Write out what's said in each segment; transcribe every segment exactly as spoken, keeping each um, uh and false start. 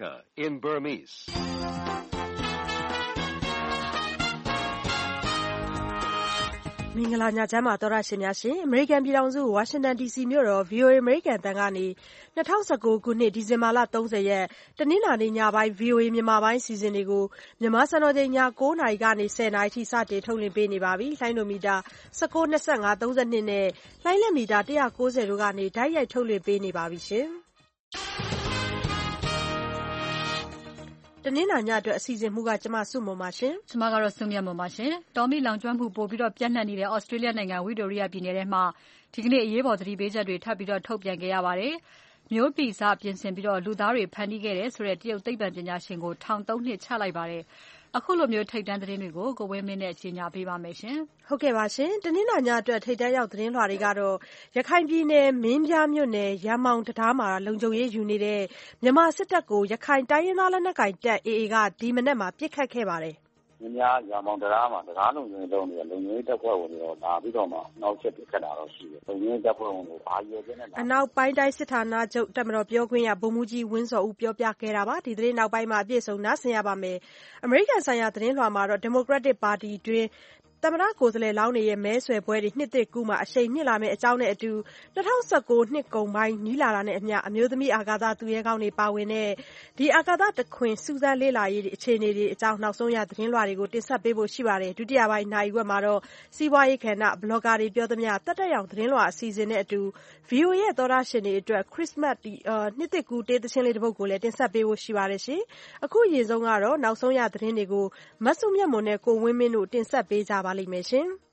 America in Burmese. မင်္ဂလာညချမ်းပါသောရရှင်များရှင်အမေရိကန်ပြည်ထောင်စုဝါရှင်တန် ဒီ စီ မြို့တော် ဗွီအိုအေ အမေရိကန်တန်ကနေ၂၀၁၉ခုနှစ်ဒီဇင်ဘာလ၃၀ရက်တနင်္လာနေ့ညပိုင်း ဗွီအိုအေမြန်မာပိုင်းအစီအစဉ်တွေကိုမြန်မာစံတော်ချိန်ည၉နာရီကနေ၁၀နာရီထိစတင်ထုတ်လွှင့်ပေးနေပါပြီ။လိုင်းဒိုမီတာ၁၉ ၂၅ ၃၂နဲ့လိုင်းလက်မီတာ၁၉၀တို့ကနေတိုက်ရိုက်ထုတ်လွှင့်ပေးနေပါပြီရှင်။တနင်္လာညအတွက်အစီအစဉ်မှုကကျမစုမုံပါရှင်။ကျမကတော့စုမြတ်မုံပါရှင်။တော်မီလောင်ကျွမ်းမှုပို့ပြီးတော့ပြန့်နှံ့နေတဲ့ Australia နိုင်ငံဝီတိုရီယာပြည်နယ်ထဲမှာဒီကနေ့အရေးပေါ်သတိပေးချက်တွေထပ်ပြီးတော့ထုတ်ပြန်ခဲ့ရပါတယ်။မျိုးပိစပြင်ဆင်ပြီးတော့လူသားတွေဖန်တီးခဲ့တယ်ဆိုတဲ့တရုတ်သိပ္ပံပညာရှင်ကိုထောင်သုံးနှစ်ချလိုက်ပါတယ်။အခုလိုမျိုးထိတ်တန့်သတင်းတွေကိုကိုဝင်းမင်းနဲ့ကြီးညာပေးပါမယ်ရှင်။ဟုတ်ကဲ့ပါရှင်။တနင်္လာညအတွက်ထိတ်တန့်ရောက်သတင်းလွှာတွေကတော့ရခိုင်ပြည်နယ်မင်းပြားမြို့နယ်ရမောင်တံတားမှာလုံခြုံရေးယူနေတဲ့မြန်မာစစ်တပ်ကိုရခိုင်တိုင်းရင်းသားလက်နက်ကိုင်တပ် အေအေ ကဒီမနက်မှာပစ်ခတ်ခဲ့ပါတယ်။မင်းများရမောင်တံတားမှာတံတားလုံခြုံရေးလုပ်နေတဲ့လုံခြုံရေးတပ်ဖွဲ့ဝင်တွေတော့လာပြီးတော့မှနောက်ချက်ပစ်ခတ်တာတော့ရှိတယ်။လုံခြုံရေးတပ်ဖွဲ့ဝင်တွေဘာရွယ်ချက်နဲ့အနောက်ပိုင်းတိုင်းစစ်ဌာနချုပ်တပ်မတော်ပြောခွင့်ရဗိုလ်မှူးကြီးဝင်းစောဦးပြောပြခဲ့တာပါ။ဒီသတင်းနောက်ပိုင်းမှာအပြည့်အစုံနားဆင်ရပါမယ်။အမေရိကန်ဆိုင်ရာသတင်းလွှာမှာတော့ Democratic Party တွင်သမ္မတကိုယ်စားလှယ်လောင်းတွေရဲ့မဲဆွယ်ပွဲတွေနှစ်သစ်ကူးမှာအရှိန်မြင့်လာမယ့်အကြောင်းနဲ့အတူ၂၀၁၉နှစ်ကုန်ပိုင်းနီးလာတာနဲ့အမျှအမျိုးသမီးအာကာသသူရဲကောင်းတွေပါဝင်တဲ့ဒီအာကာသတခွင်စူးစမ်းလေ့လာရေးအခြေအနေတွေအကြောင်းနောက်ဆုံးရသတင်းလွှာတွေကိုတင်ဆက်ပေးဖို့ရှိပါတယ်။ဒုတိယပိုင်းနိုင်ဝက်မှာတော့စီးပွားရေးကဏ္ဍဘလော့ဂါတွေပြောသမျှတက်တက်ရောင်သတင်းလွှာအစီအစဉ်နဲ့အတူ ဗီအိုအေ ရဲ့သောတာရှင်တွေအတွက်ခရစ်မတ်နှစ်သစ်ကူးတေးသချင်းလေးတစ်ပုဒ်ကိုလည်းတင်ဆက်ပေးဖို့ရှိပါတယ်ရှင်။အခုအရင်ဆုံးကတော့နောက်ဆုံးရသတင်းတွေကိုမဆုမြတ်မွန်နဲ့ကိုဝင်းမင်းတို့တင်ဆက်ပေးကြပါလိမ့်မယ်ရှင်။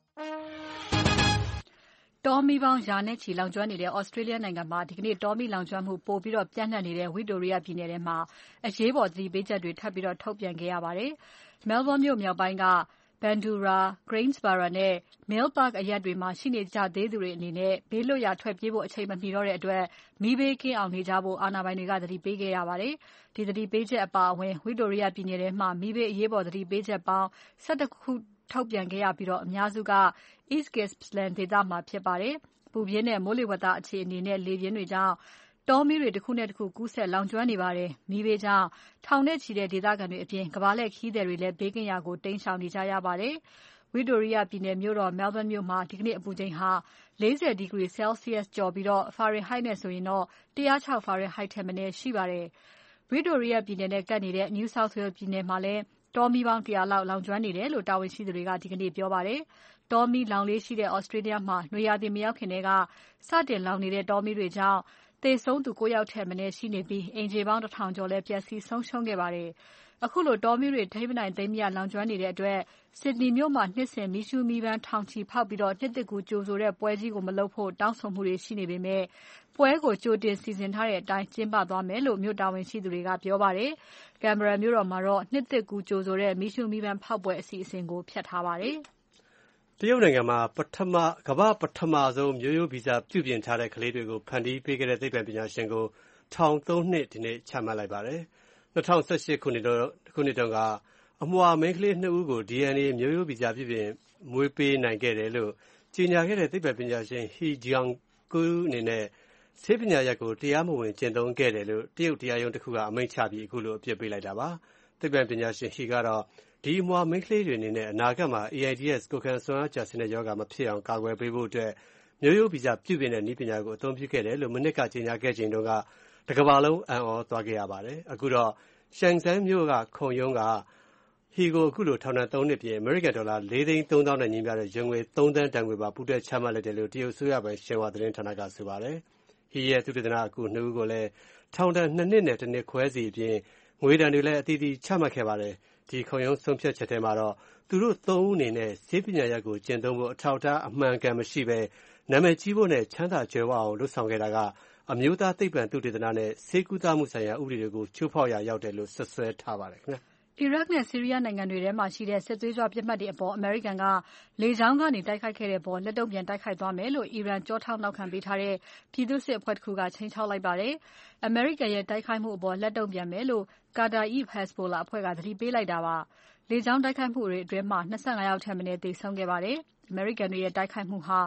တောမီးပေါင်းရာနဲ့ချီလောင်ကျွမ်းနေတဲ့ Australia နိုင်ငံမှာဒီကနေ့တောမီးလောင်ကျွမ်းမှုပိုပြီးတော့ပြန့်နှံ့နေတဲ့ဝီတိုရီယာပြည်နယ်ထဲမှာအရေးပေါ်သတိပေးချက်တွေထပ်ပြီးတော့ထုတ်ပြန်ခဲ့ရပါတယ်။ Melbourne မြို့မြောက်ပိုင်းက Bundoora, Greensborough နဲ့ Mill Park အရပ်တွေမှာရှိနေကြသေးသူတွေအနေနဲ့ဘေးလွတ်ရာထွက်ပြေးဖို့အချိန်မမီတော့တဲ့အတွက်မီးဘေးကင်းအောင်နေကြဖို့အာဏာပိုင်တွေကသတိပေးခဲ့ရပါတယ်။ဒီသတိပေးချက်အပါအဝင်ဝီတိုရီယာပြည်နယ်ထဲမှာမီးဘေးအရေးပေါ်သတိပေးချက်ပေါင်း၁၁ခုထုတ်ပြန်ခဲ့ရပြီးတော့အများစုက East Gippsland ဒေသမှာဖြစ်ပါတယ်။ပူပြင်းတဲ့မိုးလေဝသအခြေအနေနဲ့လေပြင်းတွေကြောင့်တောမီးတွေတစ်ခုနဲ့တစ်ခုကူးဆက်လောင်ကျွမ်းနေပါတယ်။မီးဘေးကြောင့်ထောင်နဲ့ချီတဲ့ဒေသခံတွေအပြင်ကမ္ဘာလှည့်ခရီးသည်တွေလည်းဘေးကင်းရာကိုတိမ်းရှောင်နေကြရပါတယ်။ဝီတိုရီယာပြည်နယ်မြို့တော် Melbourne မြို့မှာဒီကနေ့အပူချိန်ဟာ၄၀ဒီဂရီ Celsius ကျော်ပြီးတော့ Fahrenheit နဲ့ဆိုရင်တော့၁၀၆ Fahrenheit ထက်မနည်းရှိပါတယ်။ဝီတိုရီယာပြည်နယ်နဲ့ကပ်နေတဲ့ New South Wales ပြည်နယ်မှာလည်းတောမီးပေါင်း၁၀၀လောက်လောင်ကျွမ်းနေတယ်လို့တာဝန်ရှိသူတွေကဒီကနေ့ပြောပါတယ်။တောမီးလောင်လေးရှိတဲ့ Australia မှာနွေရာသီမရောက်ခင်ကစတင်လောင်နေတဲ့တောမီးတွေကြောင့်သေဆုံးသူ၉ယောက်ထက်မနည်းရှိနေပြီးအိမ်ခြေပေါင်းတစ်ထောင်ကျော်လည်းပျက်စီးဆုံးရှုံးခဲ့ပါတယ်။အခုလိုတောမီးတွေထိမ့်မနိုင်သိမ်းမရလောင်ကျွမ်းနေတဲ့အတွက် Sydney မြို့မှာနှစ်စဉ်မီးရှူးမီးပန်းထောင်ချီဖောက်ပြီးတော့နှစ်သစ်ကူးကြိုဆိုတဲ့ပွဲကြီးကိုမလုပ်ဖို့တောင်းဆိုမှုတွေရှိနေပေမဲ့ပွဲကိုကြိုတင်စီစဉ်ထားတဲ့အတိုင်းကျင်းပသွားမယ်လို့မြို့တာဝန်ရှိသူတွေကပြောပါတယ်။ Canberra မြို့တော်မှာတော့နှစ်သစ်ကူးကြိုဆိုတဲ့မီးရှူးမီးပန်းဖောက်ပွဲအစီအစဉ်ကိုဖျက်ထားပါတယ်။တရုတ်နိုင်ငံမှာပထမကမ္ဘာပထမဆုံးမျိုးရိုးဗီဇပြုပြင်ထားတဲ့ကလေးတွေကိုဖန်တီးပေးခဲ့တဲ့သိပ္ပံပညာရှင်ကိုထောင်သုံးနှစ်ဒီနေ့ချမှတ်လိုက်ပါတယ်။၂၀၁၈ခုနှစ်ခုနှစ်တုန်းကအမွှာမိန်းကလေးနှစ်ဦးကို ဒီအန်အေ မျိုးရိုးဗီဇပြုပြင်မွေးပေးနိုင်ခဲ့တယ်လို့ကြေညာခဲ့တဲ့သိပ္ပံပညာရှင် He Jiankui အနေနဲ့ဆေးပညာရပ်ကိုတရားမဝင်ကျင့်သုံးခဲ့တယ်လို့တရုတ်တရားရုံးတစ်ခုကအမိန့်ချပြီးအခုလိုအပြစ်ပေးလိုက်တာပါ။သိပ္ပံပညာရှင် He ကတော့ဒီအမွှာမိန်းကလေးတွေအနေနဲ့အနာဂတ်မှာ AIDS ကိုယ်ခံစွမ်းအားကျဆင်းတဲ့ရောဂါမဖြစ်အောင်ကာကွယ်ပေးဖို့အတွက်မျိုးရိုးဗီဇပြုပြင်တဲ့နည်းပညာကိုအသုံးပြုခဲ့တယ်လို့မနှစ်ကကြေညာခဲ့ချိန်တုန်းကတကမ္ဘာလုံးအံ့ဩသွားခဲ့ရပါတယ်။အခုတော့ရှန်ဇန်မြို့ကခုံရုံးက He ကိုအခုလိုထောင်ဒဏ်သုံးနှစ်ပြင်အမေရိကန်ဒေါ်လာ၄သိန်းသုံးသောင်းနဲ့ညီမျှတဲ့ယွမ်ငွေသုံးသန်းတန်ငွေပါပူးတွဲချမှတ်လိုက်တယ်လို့တရုတ်အစိုးရပိုင်ရှင်ဟွာသတင်းဌာနကဆိုပါတယ်။ He ရဲ့သုတေသနအကူနှစ်ဦးကိုလည်းထောင်ဒဏ်နှစ်နှစ်နဲ့တစ်နှစ်ခွဲစီအပြင်ငွေဒဏ်တွေလည်းအသီးသီးချမှတ်ခဲ့ပါတယ်။ဒီခုံရုံးဆုံးဖြတ်ချက်ထဲမှာတော့သူတို့သုံးဦးအနေနဲ့ဆေးပညာရပ်ကိုကျင့်သုံးဖို့အထောက်အထားအမှန်ကန်မရှိဘဲနာမည်ကြီးဖို့နဲ့ချမ်းသာကြွယ်ဝအောင်လုပ်ဆောင်ခဲ့တာကအမျိုးသားသိပ္ပံသုတေသနနဲ့ဆေးကုသမှုဆိုင်ရာဥပဒေတွေကိုချိုးဖောက်ရာရောက်တယ်လို့ဆွဆွဲထားပါတယ်ခင်ဗျာ။အီရတ်နဲ့ဆီးရီးယားနိုင်ငံတွေထဲမှာရှိတဲ့စစ်သွေးကြွပစ်မှတ်တွေအပေါ်အမေရိကန်ကလေကြောင်းကနေတိုက်ခိုက်ခဲ့တဲ့ပေါ်လက်တုံ့ပြန်တိုက်ခိုက်သွားမယ်လို့အီရန်ကြောထောက်နောက်ခံပေးထားတဲ့ပြည်သူ့စစ်အဖွဲ့တစ်ခုကချိန်ချောက်လိုက်ပါတယ်။အမေရိကန်ရဲ့တိုက်ခိုက်မှုအပေါ်လက်တုံ့ပြန်မယ်လို့ Kataib Hezbollah အဖွဲ့ကသတိပေးလိုက်တာပါ။လေကြောင်းတိုက်ခိုက်မှုတွေအတွင်းမှာ၂၅ယောက်ထက်မနည်းသေဆုံးခဲ့ပါတယ်။အမေရိကန်တွေရဲ့တိုက်ခိုက်မှုဟာ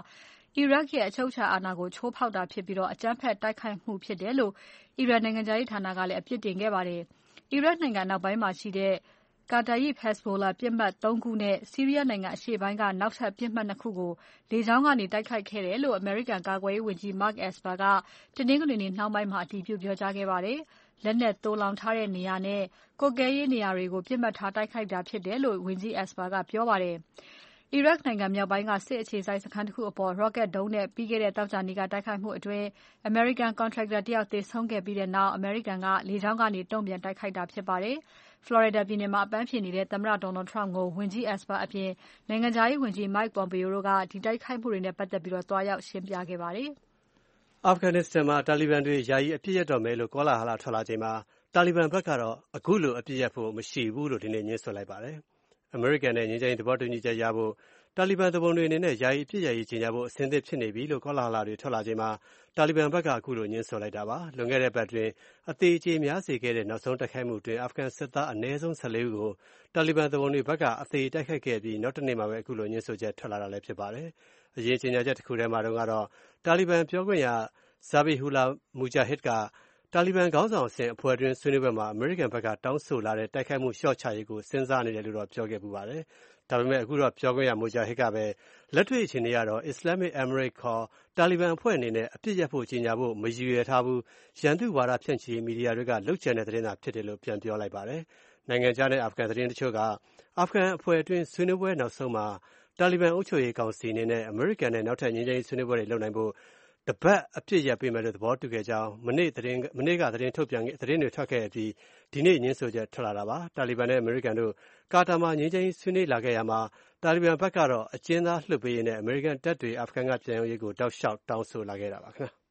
အီရတ်ရဲ့အချုပ်အခြာအာဏာကိုချိုးဖောက်တာဖြစ်ပြီးအကြမ်းဖက်တိုက်ခိုက်မှုဖြစ်တယ်လို့အီရန်နိုင်ငံခြားရေးဌာနကလည်းအပြစ်တင်ခဲ့ပါတယ်။အီရတ်နိုင်ငံအနောက်ပိုင်းမှာရှိတဲ့ Kataib Hezbollah ပစ်မှတ်သုံးခုနဲ့ဆီးရီးယားနိုင်ငံအရှေ့ပိုင်းကနောက်ထပ်ပစ်မှတ်နှစ်ခုကိုလေကြောင်းကနေတိုက်ခိုက်ခဲ့တယ်လို့အမေရိကန်ကာကွယ်ရေးဝန်ကြီး Mark Esper ကတနင်္ဂနွေနေ့နှောင်းပိုင်းမှာအတည်ပြုပြောကြားခဲ့ပါတယ်။လက်နက်သိုလှောင်ထားတဲ့နေရာနဲ့ကွပ်ကဲရေးနေရာတွေကိုပစ်မှတ်ထားတိုက်ခိုက်တာဖြစ်တယ်လို့ဝန်ကြီး Esper ကပြောပါတယ်။အီရတ်နိုင်ငံမြောက်ပိုင်းကစစ်အခြေစိုက်စခန်းတခုအပေါ် rocket ဒုံးနဲ့ပြီးခဲ့တဲ့သောကြာနေ့ကတိုက်ခိုက်မှုအတွင်းအမေရိကန် contractor တယောက်သေဆုံးခဲ့ပြီးနောက် အမေရိကန်ကလေကြောင်းကနေတုံ့ပြန်တိုက်ခိုက်တာဖြစ်ပါတယ်။ Florida ပြည်နယ်မှာအပန်းဖြေနေတဲ့သမ္မတ Donald Trump ကိုဝန်ကြီး Esper အပြင်နိုင်ငံခြားရေးဝန်ကြီး Mike Pompeo တို့ကဒီတိုက်ခိုက်မှုတွေနဲ့ပတ်သက်ပြီးသွားရောက်ရှင်းပြခဲ့ပါတယ်။ Afghanistan မှာတာလီဘန်တွေယာယီအပြစ်ရတော့မယ်လို့ကောလာဟလထွက်လာချိန်မှာတာလီဘန်ဘက်ကတော့အခုလိုအပြစ်ရဖို့မရှိဘူးလို့ဒီနေ့ညှင်းဆိုလိုက်ပါတယ်။ အမေရိကန်နဲ့ငြိမ်းချမ်းရေးသဘောတူညီချက်ရဖို့တာလီဘန်သူပုန်တွေအနေနဲ့ယာယီအပြစ်ရရေးကြေညာဖို့အဆင်သင့်ဖြစ်နေပြီလို့ကောလာဟလတွေထွက်လာချိန်မှာတာလီဘန်ဘက်ကအခုလိုညှင်းဆိုလိုက်တာပါ။လွန်ခဲ့တဲ့ပတ်အတွင်းအသေးအကျေများစေခဲ့တဲ့နောက်ဆုံးတိုက်ခိုက်မှုအတွင်းအာဖဂန်စစ်သားအနည်းဆုံး၁၄ဦးကိုတာလီဘန်သူပုန်တွေဘက်ကအသေးတိုက်ခိုက်ခဲ့ပြီးနောက်တနေ့မှာပဲအခုလိုညှင်းဆိုချက်ထွက်လာတာလည်းဖြစ်ပါတယ်။အရေးကြေညာချက်တစ်ခုထဲမှာတော့ကတော့တာလီဘန်ပြောခွင့်ရ Zabihullah Mujahid ကတာလီဘန်ခေါင်းဆောင်အဆင့်အဖွဲ့အတွင်းဆွေးနွေးပွဲမှာအမေရိကန်ဘက်ကတောင်းဆိုလာတဲ့တိုက်ခိုက်မှုလျှော့ချရေးကိုစဉ်းစားနေတယ်လို့တော့ပြောခဲ့ပူပါတယ်။ဒါပေမဲ့အခုတော့ပြောခွင့်ရ Mujahid ကပဲလက်တွေ့အခြေအနေကတော့ Islamic Emirate ခေါ်တာလီဘန်အဖွဲ့အနေနဲ့အပြစ်ရပ်ဖို့ကြေညာဖို့မရည်ရွယ်ထားဘူး။ရန်သူဝါဒဖြန့်ချီရေးမီဒီယာတွေကလုပ်ကြံတဲ့သတင်းသာဖြစ်တယ်လို့ပြန်ပြောလိုက်ပါတယ်။နိုင်ငံခြားနဲ့အာဖဂန်သတင်းတချို့ကအာဖဂန်အဖွဲ့အတွင်းဆွေးနွေးပွဲနောက်ဆုံးမှာတာလီဘန်အုပ်ချုပ်ရေးကောင်စီအနေနဲ့အမေရိကန်နဲ့နောက်ထပ်ငြိမ်းချမ်းရေးဆွေးနွေးပွဲတွေလုပ်နိုင်ဖို့တပတ်အပြစ်ရပ်ပေးမယ်လို့သဘောတူခဲ့ကြောင်းမနေ့သတင်းမနေ့ကသတင်းထုတ်ပြန်သတင်းတွေထွက်ခဲ့ပြီးဒီနေ့ညှင်းဆိုချက်ထွက်လာတာပါ။တာလီဘန်နဲ့အမေရိကန်တို့ကာတာမှာငြိမ်းချမ်းရေးဆွေးနွေးလာခဲ့ရမှာတာလီဘန်ဘက်ကတော့အကျဉ်းသားလွှတ်ပေးရေးနဲ့အမေရိကန်တပ်တွေအာဖဂန်ကပြန်ရောက်ရေးကိုတောက်လျှောက်တောင်းဆိုလာခဲ့တာပါခင်ဗျာ။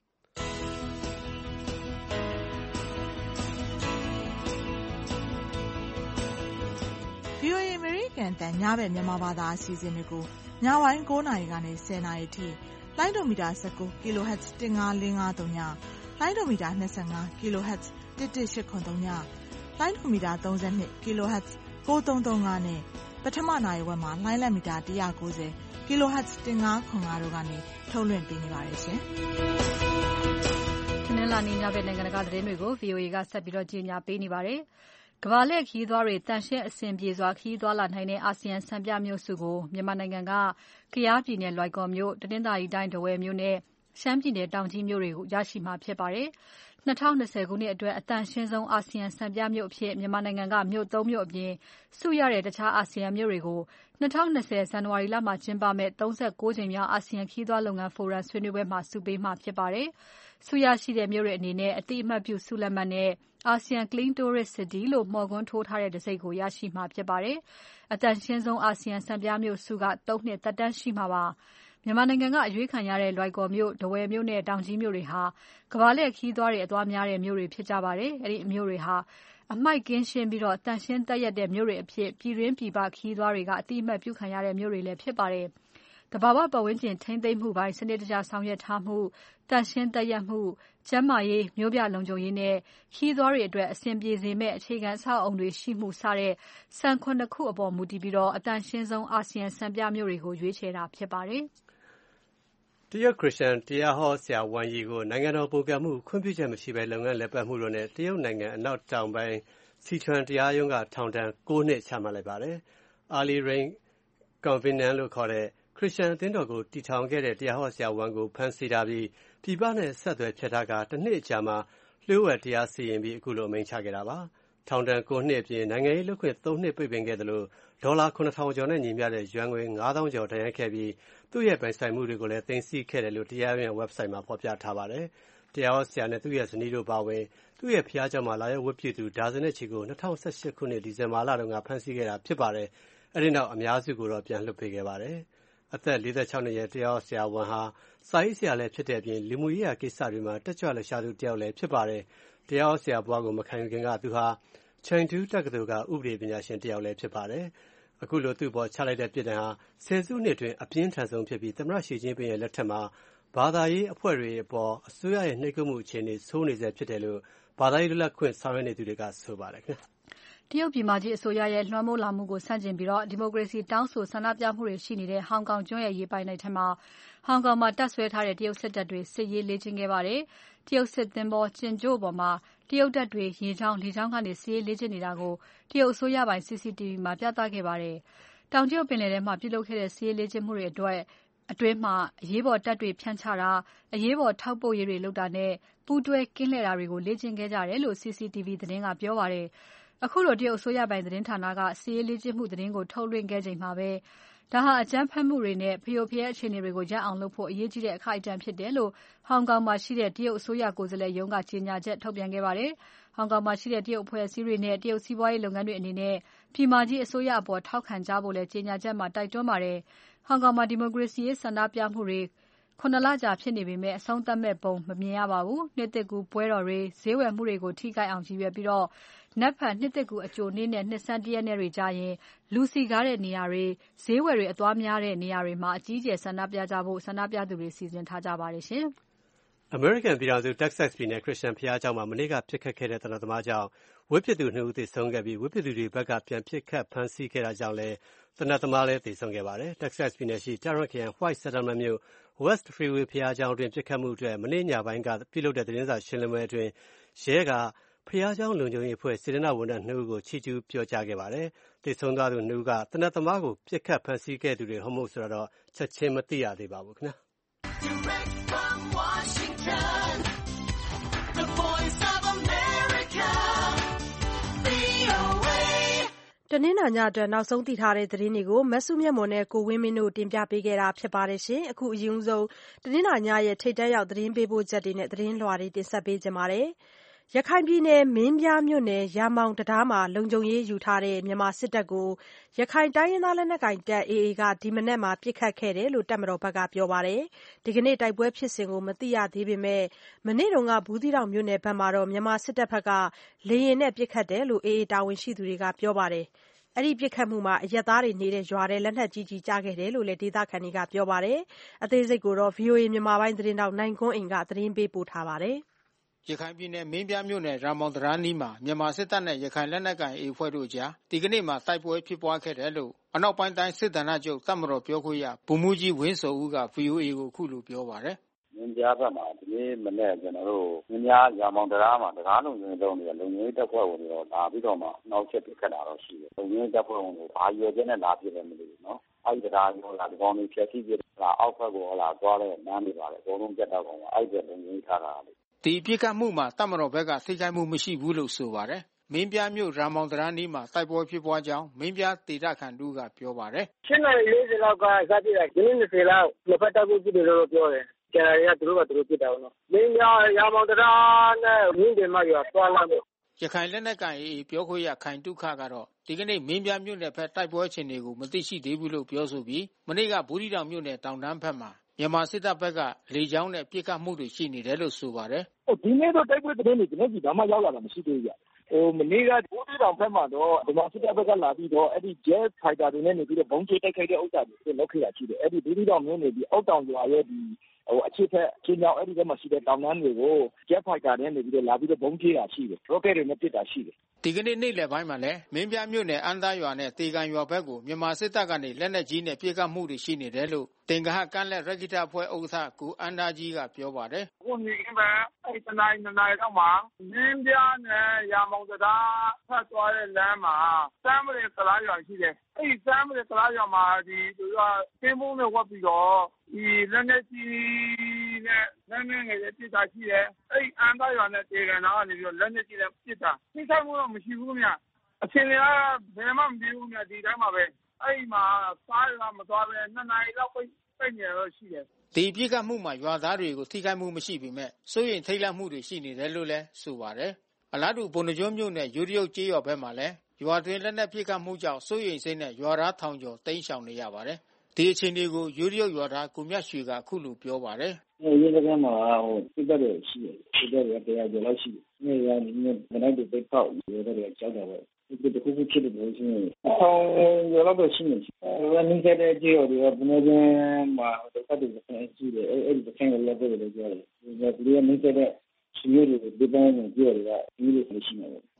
VOA အမေရိကန်တန်ညဘက်မြန်မာဘာသာအစီအစဉ်တွေကိုညပိုင်း၉နာရီကနေ၁၀နာရီထိလိုင်းဒိုမီတာ၁၉ kilohertz ၁၅၄၅၃ညလိုင်းဒိုမီတာ၂၅ kilohertz ၁၁၈၇၃ညလိုင်းဒိုမီတာ၃၂ kilohertz ၉၃၃၅နဲ့ပထမနာရီဝက်မှာလိုင်းလက်မီတာ၁၉၀ kilohertz ၁၅၇၅တို့ကနေထုတ်လွှင့်ပေးနေပါတယ်ရှင်။တနင်္လာနေ့ညဘက်နိုင်ငံတကာသတင်းတွေကို VOA ကဆက်ပြီးကြီးညာပေးနေပါတယ်။ကမ္ဘာလှည့်ခရီးသွားတွေတန်ရှင်းအဆင်ပြေစွာခရီးသွားလာနိုင်တဲ့အာဆီယံစံပြမြို့စုကိုမြန်မာနိုင်ငံကကယားပြည်နယ်လွိုင်ကော်မြို့တနင်္သာရီတိုင်းထားဝယ်မြို့နဲ့ရှမ်းပြည်နယ်တောင်ကြီးမြို့တွေကိုရရှိမှာဖြစ်ပါတယ်။၂၀၂၀ခုနှစ်အတွက်အတန်ရှင်းဆုံးအာဆီယံစံပြမြို့အဖြစ်မြန်မာနိုင်ငံကမြို့သုံးမြို့အပြင်စုရတဲ့တခြားအာဆီယံမြို့တွေကို၂၀၂၀ဇန်နဝါရီလမှာကျင်းပမယ့်၃၉ကြိမ်မြောက်အာဆီယံခရီးသွားလုပ်ငန်းဖိုရမ်ဆွေးနွေးပွဲမှာစုပေးမှာဖြစ်ပါတယ်။စုရရှိတဲ့မြို့တွေအနေနဲ့အတိအမှတ်ပြုဆုလက်မှတ်နဲ့ASEAN Clean Tourist City လို့မော်ကွန်းထိုးထားတဲ့တံဆိပ်ကိုရရှိမှာဖြစ်ပါတယ်။အတန်ရှင်းဆုံးအာဆီယံစံပြမြို့စုက၃နှစ်သက်တမ်းရှိမှာပါ။မြန်မာနိုင်ငံကအရွေးခံရတဲ့လွိုင်ကော်မြို့၊ထားဝယ်မြို့နဲ့တောင်ကြီးမြို့တွေဟာကမ္ဘာလှည့်ခရီးသွားတွေအသွားများတဲ့မြို့တွေဖြစ်ကြပါတယ်။အဲဒီမြို့တွေဟာအမှိုက်ကင်းရှင်းပြီးသန့်ရှင်းသက်ရက်တဲ့မြို့တွေအဖြစ်ပြည်တွင်းပြည်ပခရီးသွားတွေကအတိအမှတ်ပြုခံရတဲ့မြို့တွေလည်းဖြစ်ပါတယ်။သဘာဝပတ်ဝန်းကျင်ထိန်းသိမ်းမှုပိုင်းစနစ်တကျဆောင်ရွက်ထားမှု၊သန့်ရှင်းသက်ရက်မှု၊ကျန်းမာရေး၊မြို့ပြလုံခြုံရေးနဲ့ခရီးသွားတွေအတွက်အဆင်ပြေစေမယ့်အခြေခံအဆောက်အအုံတွေရှိမှုစတဲ့စံခုနှစ်ခုအပေါ်မူတည်ပြီးအတန်ရှင်းဆုံးအာဆီယံစံပြမြို့တွေကိုရွေးချယ်တာဖြစ်ပါတယ်။တရုတ်ခရစ်ယာန်တရားဟောဆရာဝမ်ယီကိုနိုင်ငံတော်ပုန်ကန်မှုခွင့်ပြုချက်မရှိဘဲလုပ်ငန်းလည်ပတ်မှုတို့နဲ့တရုတ်နိုင်ငံအနောက်တောင်ပိုင်းစီချွမ်တရားရုံးကထောင်ဒဏ်၉နှစ်ချမှတ်လိုက်ပါတယ်။ Early Rain Covenant လို့ခေါ်တဲ့ခရစ်ယာန်အသင်းတော်ကိုတည်ထောင်ခဲ့တဲ့တရားဟောဆရာဝမ်ကိုဖမ်းဆီးထားပြီးပြည်ပနဲ့ဆက်သွယ်ဖြတ်ထားကာတစ်နှစ်အကြာမှာလျှို့ဝှက်တရားစီရင်ပြီးအခုလိုအမိန့်ချခဲ့တာပါ။ထောင်ဒဏ်၉နှစ်အပြင်နိုင်ငံရေးလုပ်ခွင့်၃နှစ်ပိတ်ပင်ခဲ့သလိုဒေါ်လာ၇ထောင်ကျော်နဲ့ညီမျှတဲ့ယွမ်ငွေ၅သောင်းကျော်ဒဏ်ရိုက်ခဲ့ပြီးသူ့ရဲ့ပိုင်ဆိုင်မှုတွေကိုလည်းသိမ်းဆည်းခဲ့တယ်လို့တရားရုံးရဲ့ website မှာဖော်ပြထားပါတယ်။တရားဟောဆရာနဲ့သူ့ရဲ့ဇနီးတို့ပါဝင်သူ့ရဲ့ဘုရားကျောင်းမှာလာရောက်ဝတ်ပြုသူဒါဇင်နဲ့ချီကို၂၀၁၈ခုနှစ်ဒီဇင်ဘာလတုန်းကဖမ်းဆီးခဲ့တာဖြစ်ပါတယ်။အဲဒီနောက်အများစုကိုတော့ပြန်လွှတ်ပေးခဲ့ပါတယ်။အသက်၄၆နှစ်အရွယ်တရားဟောဆရာဝမ်ဟာစာရေးဆရာလည်းဖြစ်တဲ့အပြင်လူမှုရေးရာကိစ္စတွေမှာတက်ကြွလှုပ်ရှားသူတစ်ယောက်လည်းဖြစ်ပါတယ်။တရားဟောဆရာဘဝကိုမခံယူခင်ကသူဟာChengdu တက္ကသိုလ်ကဥပဒေပညာရှင်တစ်ယောက်လည်းဖြစ်ပါတယ်။အခုလိုသူ့ပေါ်ချလိုက်တဲ့ပြစ်ဒဏ်ဟာဆယ်စုနှစ်အတွင်းအပြင်းထန်ဆုံးဖြစ်ပြီးသမ္မတရှီကျင်းပင်ရဲ့လက်ထက်မှာဘာသာရေးအဖွဲ့တွေအပေါ်အစိုးရရဲ့နှိပ်ကွပ်မှုအခြေအနေဆိုးနေဆဲဖြစ်တယ်လို့ဘာသာရေးလွတ်လပ်ခွင့်ဆောင်ရွက်နေသူတွေကဆိုပါတယ်ခင်ဗျာ။တရုတ်ပြည်မကြီးအစိုးရရဲ့လွှမ်းမိုးလာမှုကိုဆန့်ကျင်ပြီးဒီမိုကရေစီတောင်းဆိုဆန္ဒပြမှုတွေရှိနေတဲ့ဟောင်ကောင်ကျွန်းရဲ့ရေပိုင်နက်ထဲမှာဟောင်ကောင်မှာတပ်ဆွဲထားတဲ့တရုတ်စစ်တပ်တွေစစ်ရေးလေ့ကျင့်ခဲ့ပါတယ်။တရုတ်စစ်သင်္ဘောကျင်ကျို့ပေါ်မှာတရုတ်တပ်တွေရေကြောင်းလေကြောင်းကနေစစ်ရေးလေ့ကျင့်နေတာကိုတရုတ်အစိုးရပိုင် C C T V မှာပြသခဲ့ပါတယ်။တောင်တရုတ်ပင်လယ်ထဲမှာပြုလုပ်ခဲ့တဲ့စစ်ရေးလေ့ကျင့်မှုတွေအတွက်အတွင်းမှာအရေးပေါ်တပ်တွေဖြန့်ချတာအရေးပေါ်ထောက်ပို့ရေးတွေလုပ်တာနဲ့ပူးတွဲကင်းလှည့်တာတွေကိုလေ့ကျင့်ခဲ့ကြတယ်လို့ C C T V သတင်းကပြောပါတယ်။အခုလိုတရုတ်အစိုးရပိုင်သတင်းဌာနကစစ်ရေးလေ့ကျင့်မှုသတင်းကိုထုတ်လွှင့်ခဲ့ချိန်မှာပဲဒါဟာအကြမ်းဖက်မှုတွေနဲ့ဖျို့ဖျက်အခြေအနေတွေကိုရပ်အောင်လုပ်ဖို့အရေးကြီးတဲ့အခိုက်အတန့်ဖြစ်တယ်လို့ဟောင်ကောင်မှာရှိတဲ့တရုတ်အစိုးရကိုယ်စားလှယ်ရုံးကကြေညာချက်ထုတ်ပြန်ခဲ့ပါတယ်။ဟောင်ကောင်မှာရှိတဲ့တရုတ်အဖွဲ့အစည်းတွေနဲ့တရုတ်စီးပွားရေးလုပ်ငန်းတွေအနေနဲ့ပြည်မကြီးအစိုးရအပေါ်ထောက်ခံကြဖို့လည်းကြေညာချက်မှာတိုက်တွန်းပါတယ်။ဟောင်ကောင်မှာဒီမိုကရေစီရေးဆန္ဒပြမှုတွေခုနှစ်လကြာဖြစ်နေပေမဲ့အဆုံးသတ်မဲ့ပုံမမြင်ရပါဘူး။နှစ်သစ်ကူပွဲတော်တွေဈေးဝယ်မှုတွေကိုထိခိုက်အောင်ရည်ရွယ်ပြီးတော့နက်ဖြန်နှစ်သစ်ကူအကြိုနေ့နဲ့နှစ်ဆန်းတရက်နေ့တွေကြရင်လူစည်ကားတဲ့နေရာတွေဈေးဝယ်တွေအသွားများတဲ့နေရာတွေမှာအကြီးအကျယ်ဆန္ဒပြကြဖို့ဆန္ဒပြသူတွေစီစဉ်ထားကြပါတယ်ရှင်။ အမေရိကန်ပြည်ထောင်စု Texas ပြည်နယ်ခရစ်ယာန်ဘုရားကျောင်းမှာမနေ့ကဖြစ်ခတ်ခဲ့တဲ့သေနတ်သမားကြောင့်ဝတ်ပြုသူနှစ်ဦးသေဆုံးခဲ့ပြီးဝတ်ပြုသူတွေဘက်ကပြန်ပစ်ခတ်ဖမ်းဆီးခဲ့တာကြောင့်လည်းသေနတ်သမားလည်းသေဆုံးခဲ့ပါတယ်။ Texas ပြည်နယ်ရှိ Tarrant ခရိုင် White Settlement မြို့ West Freeway ဘုရားကျောင်းအတွင်းပစ်ခတ်မှုအတွက်မနေ့ညပိုင်းကပြုလုပ်တဲ့သတင်းစာရှင်းလင်းပွဲအတွင်းရဲကဘုရားကျောင်းလုံခြုံရေးအဖွဲ့စေတနာ့ဝန်ထမ်းနှစ်ဦးကိုချီးကျူးပြောကြားခဲ့ပါတယ်။သေဆုံးသွားသူနှစ်ဦးကသေနတ်သမားကိုပစ်ခတ်ဖမ်းဆီးခဲ့သူတွေဟုတ်မဟုတ်ဆိုတာတော့ချက်ချင်းမသိရသေးပါဘူးခင်ဗျာ။ Direct from Washington, the Voice of America, V O A တနင်္လာညအတွက်နောက်ဆုံးသိထားတဲ့သတင်းတွေကိုမဆုမြတ်မွန်နဲ့ကိုဝင်းမင်းတို့တင်ပြပေးခဲ့တာဖြစ်ပါတယ်ရှင်။အခုအရင်ဆုံးတနင်္လာညရဲ့ထိပ်တန်းရောက်သတင်းပေးပို့ချက်တွေနဲ့သတင်းလွှာတွေတင်ဆက်ပေးကြပါမယ်။ရခိုင်ပြည်နယ်မင်းပြားမြို့နယ်ရာမောင်တံတားမှာလုံခြုံရေးယူထားတဲ့မြန်မာစစ်တပ်ကိုရခိုင်တိုင်းရင်းသားလက်နက်ကိုင်တပ် A A ကဒီမနက်မှာပစ်ခတ်ခဲ့တယ်လို့တပ်မတော်ဘက်ကပြောပါတယ်။ဒီကနေ့တိုက်ပွဲဖြစ်စဉ်ကိုမသိရသေးပေမဲ့မနေ့တုန်းကဘူးသီးတောင်မြို့နယ်ဘက်မှာတော့မြန်မာစစ်တပ်ဘက်ကလေယာဉ်နဲ့ပစ်ခတ်တယ်လို့ A A တာဝန်ရှိသူတွေကပြောပါတယ်။အဲဒီပစ်ခတ်မှုမှာအရပ်သားတွေနေတဲ့ရွာထဲလက်နက်ကြီးကြီးကျခဲ့တယ်လို့လည်းဒေသခံတွေကပြောပါတယ်။အသေးစိတ်ကိုတော့ V O A မြန်မာပိုင်းသတင်းတောက်နိုင်ကွန်းအိန်ကသတင်းပေးပို့ထားပါတယ်။ရခိုင်ပြည်နယ်မင်းပြားမြို့နယ်ရာမောင်တံတားနီးမှာမြန်မာစစ်တပ်နဲ့ရခိုင်လက်နက်ကိုင် A အဖွဲ့တို့ကြားဒီကနေ့မှာတိုက်ပွဲဖြစ်ပွားခဲ့တယ်လို့အနောက်ပိုင်းတိုင်းစစ်ဌာနချုပ်တပ်မတော်ပြောခွင့်ရဗိုလ်မှူးကြီးဝင်းစောဦးက V O A ကိုအခုလိုပြောပါတယ်။မင်းပြားဘက်မှာဒီနေ့မနေ့ကျွန်တော်တို့မင်းပြားရာမောင်တံတားမှာတံတားလုံခြုံရေးလုပ်နေတဲ့လုံခြုံရေးတပ်ဖွဲ့ဝင်တွေတော့လာပြီးတော့မှနောက်ချက်ပြခတ်တာတော့ရှိတယ်။လုံခြုံရေးတပ်ဖွဲ့ဝင်တွေဘာရွယ်ချက်နဲ့လာဖြစ်တယ်မသိဘူးနော်။အဲဒီတံတားကိုလာဒီကောင်တွေဖြတ်စီးပြတာအောက်ဘက်ကိုလာသွားတဲ့နမ်းတွေပါလေအကုန်လုံးပြတ်တော့ကောင်အဲဒီလုံခြုံရေးထားတာလေဒီပြစ်ခတ်မှုမှာတပ်မတော်ဘက်ကထိခိုက်မှုမရှိဘူးလို့ဆိုပါတယ်။မင်းပြားမြို့ရာမောင်တံတားနီးမှာတိုက်ပွဲဖြစ်ပွားကြောင်းမင်းပြားဒေသခံတို့ကပြောပါတယ်။ရှင်းနာရီလေးဆယ်လောက်ကစပြစ်တာဒီနေ့နှစ်ဆယ်လောက်နှစ်ဖက်တပ်ကိုပြစ်တယ်လို့ပြောတယ်။ကျန်ရသူတို့ကသူတို့ပြစ်တာနော်။မင်းပြားရာမောင်တံတားနဲ့မင်းတယ်မရွာသွားလာလို့ရခိုင်လက်နက်ကိုင် A ပြောခွင့်ရခိုင်တုခကတော့ဒီကနေ့မင်းပြားမြို့နယ်ဘက်တိုက်ပွဲအခြေအနေကိုမသိရှိသေးဘူးလို့ပြောဆိုပြီးမနေ့ကဘူးတီတောင်မြို့နယ်တောင်တန်းဘက်မှာမြန်မာစစ်တပ်ဘက်ကလေကြောင်းနဲ့ပစ်ခတ်မှုတွေရှိနေတယ်လို့ဆိုပါတယ်။ဒီနေ့တော့တိုက်ပွဲသတင်းတွေကျွန်တော်ဒီဘာမှရောက်လာတာမရှိသေးဘူးဗျ။ဟိုမနေ့ကဘူးတီတောင်ဘက်မှာတော့မြန်မာစစ်တပ်ဘက်ကလာပြီးတော့အဲ့ဒီ Jet Fighter တွေနဲ့နေပြီးတော့ဘုံကျဲတိုက်ခိုက်တဲ့ဥစ္စာတွေလုပ်ခဲ့တာရှိတယ်။အဲ့ဒီဘူးတီတောင်မြို့နယ်ဒီအောက်တောင်ရွာရဲ့ဒီဟိုအခြေဖက်ချင်းကြောင်အဲ့ဒီဘက်မှာရှိတဲ့တောင်တန်းတွေကို Jet Fighter တွေနဲ့နေပြီးတော့လာပြီးတော့ဘုံကျဲတာရှိတယ်။ Rocket တွေနဲ့ပစ်တာရှိတယ်။ဒီကနေ့နေ့လယ်ပိုင်းမှာလည်းမင်းပြားမြို့နယ်အမ်းသားရွာနဲ့တေကန်ရွာဘက်ကိုမြန်မာစစ်တပ်ကနေလက်နက်ကြီးနဲ့ပစ်ခတ်မှုတွေရှိနေတယ်လို့တင်ကဟကန်းလက်ရက္ခိတအဖွဲ့ဥက္ကဋ္ဌကိုအန္တာကြီးကပြောပါတယ်။အခုနေကပဲအဲ့တနိုင်တနိုင်တော့မှာမင်းပြားနဲ့ရာမောင်တံတားဖတ်သွားတဲ့လမ်းမှာစမ်းမရင်ကလားရွာရှိတယ်။အဲ့ဒီစမ်းမရင်ကလားရွာမှာဒီသူကသင်းပုံးနဲ့ဝတ်ပြီးတော့ဒီလက်နက်ကြီးနဲ့လက်နက်ငယ်တွေပစ်တာရှိတယ်။အဲ့အမ်းသားရွာနဲ့တေကန်နာကနေပြီးတော့လက်နက်ကြီးနဲ့ပစ်တာ။သိဆိုင်မှုတော့မရှိဘူးခင်ဗျ။အချိန်ကဘယ်မှမပြေဘူးခင်ဗျဒီတိုင်းမှာပဲ။အဲ့မှာစားရမသွားပဲနှစ်နာရီလောက်ပြည့်နေတော့ရှိတယ်ဒီပြစ်ခတ်မှုမှာရွာသားတွေကိုထိခိုက်မှုမရှိပေမဲ့စိုးရင်ထိတ်လန့်မှုတွေရှိနေတယ်လို့လည်းဆိုပါတယ်။အလားတူပုဏ္ဏားကျွန်းမြို့နယ်ယူရီယုတ်ကျေးရွာဘက်မှာလည်းရွာတွင်လက်နက်ပြစ်ခတ်မှုကြောင့်စိုးရင်စိတ်နဲ့ရွာသားထောင်ကျော်တိမ်းရှောင်နေရပါတယ်။ဒီအခြေအနေကိုယူရီယုတ်ရွာသားကိုမြတ်ရွှေကအခုလိုပြောပါတယ်။အဲရဲကမှာဟိုစစ်တပ်တွေရှိတယ်။စစ်တပ်တွေတရားကျော်လောက်ရှိတယ်။နေရာနေနေဘယ်နဲ့တွေပိတ်ပေါက်ရဲတွေကြောက်တယ်ပဲ။ဒီတခုခုဖြစ်တယ်လို့ရှိရင်အထောင်ကျော်လောက်တော့ရှိနေတယ်။အဲနင်းခဲ့တဲ့ကြေးတွေကဘယ်နဲ့မှာတော့တတ်တယ်ဆိုရင်ရှိတယ်။အဲအဲ့ဒီဆိုင်ကလည်းပြောတယ်ပြောတယ်။ဒီကနေ့နင်းခဲ့တဲ့ရှိရတွေဒီပိုင်းကိုပြောတယ်ကဒီလိုရှိနေတယ်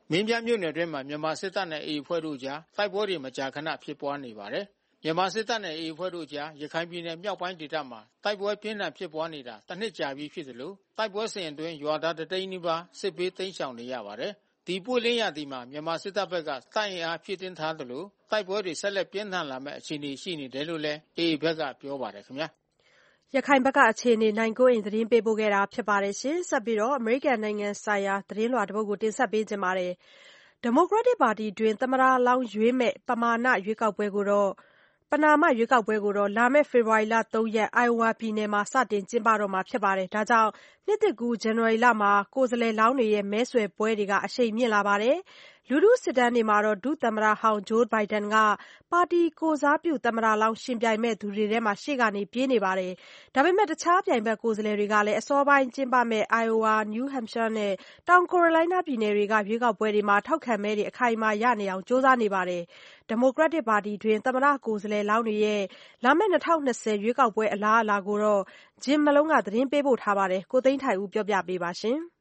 မင်းပြားမြို့နယ်တွင်းမှာမြန်မာစစ်တပ်နဲ့ အေအေ အဖွဲ့တို့ကြားတိုက်ပွဲတွေမကြာခဏဖြစ်ပွားနေပါတယ်။မြန်မာစစ်တပ်နဲ့ အေအေ အဖွဲ့တို့ကြားရခိုင်ပြည်နယ်မြောက်ပိုင်းဒေသမှာတိုက်ပွဲပြင်းထန်ဖြစ်ပွားနေတာတစ်နှစ်ကြာပြီးဖြစ်သလိုတိုက်ပွဲစဉ်အတွင်းရွာသားတသိန်းနီးပါးစစ်ဘေးတိမ်းရှောင်နေရပါတယ်။ဒီပွင့်လင်းရာသီမှာမြန်မာစစ်တပ်ဘက်ကတိုက်အင်အားဖြည့်တင်းထားသလိုတိုက်ပွဲတွေဆက်လက်ပြင်းထန်လာမယ့်အခြေအနေရှိနေတယ်လို့လည်း အေအေ ဘက်ကပြောပါတယ်ခင်ဗျာ။ရခိုင်ဘက်ကအခြေအနေနိုင်ကိုရင်သတင်းပေးပို့ခဲ့တာဖြစ်ပါတယ်ရှင်။ဆက်ပြီးတော့အမေရိကန်နိုင်ငံဆိုင်ရာသတင်းလွှာတစ်ပုဒ်ကိုတင်ဆက်ပေးခြင်းပါတယ်။ ဒီမိုကရက်တစ်ပါတီတွင်သမ္မတလောင်းရွေးမဲ့ပမာဏရွေးကောက်ပွဲကိုတော့ပနာမရွေးကောက်ပွဲကိုတော့လာမယ့်ဖေဖော်ဝါရီလသုံးရက်အိုင်အိုဝါပြည်နယ်မှာစတင်ကျင်းပတော့မှာဖြစ်ပါတယ်။ဒါကြောင့်နှစ်သစ်ကူးဇန်နဝါရီလမှာကိုယ်စားလှယ်လောင်းတွေရဲ့မဲဆွယ်ပွဲတွေကအရှိန်မြင့်လာပါတယ်။လူထုစစ်တမ်းတွေမှာတော့ဒုသမ္မတဟောင်းဂျိုးဘိုင်ဒန်ကပါတီကိုယ်စားပြုသမ္မတလောင်းရှင်ပြိုင်မဲ့သူတွေထဲမှာရှေ့ကနေပြေးနေပါတယ်။ဒါပေမဲ့တခြားပြိုင်ဘက်ကိုယ်စားလှယ်တွေကလည်းအစောပိုင်းကျင်းပမဲ့အိုင်အိုဝါ၊နယူးဟမ့်ရှိုင်းနဲ့တောင်ကယ်ရိုလိုင်းနားပြည်နယ်တွေကရွေးကောက်ပွဲတွေမှာထောက်ခံမဲတွေအခိုင်အမာရနေအောင်ကြိုးစားနေပါတယ်။ဒီမိုကရက်တစ်ပါတီတွင်သမ္မတကိုယ်စားလှယ်လောင်းတွေရဲ့လာမယ့်၂၀၂၀ရွေးကောက်ပွဲအလားအလာကိုတော့ဂျင်မလုံးကသတင်းပေးပို့ထားပါတယ်။ကိုသိန်းထိုက်ဦးပြောပြပေးပါရှင်။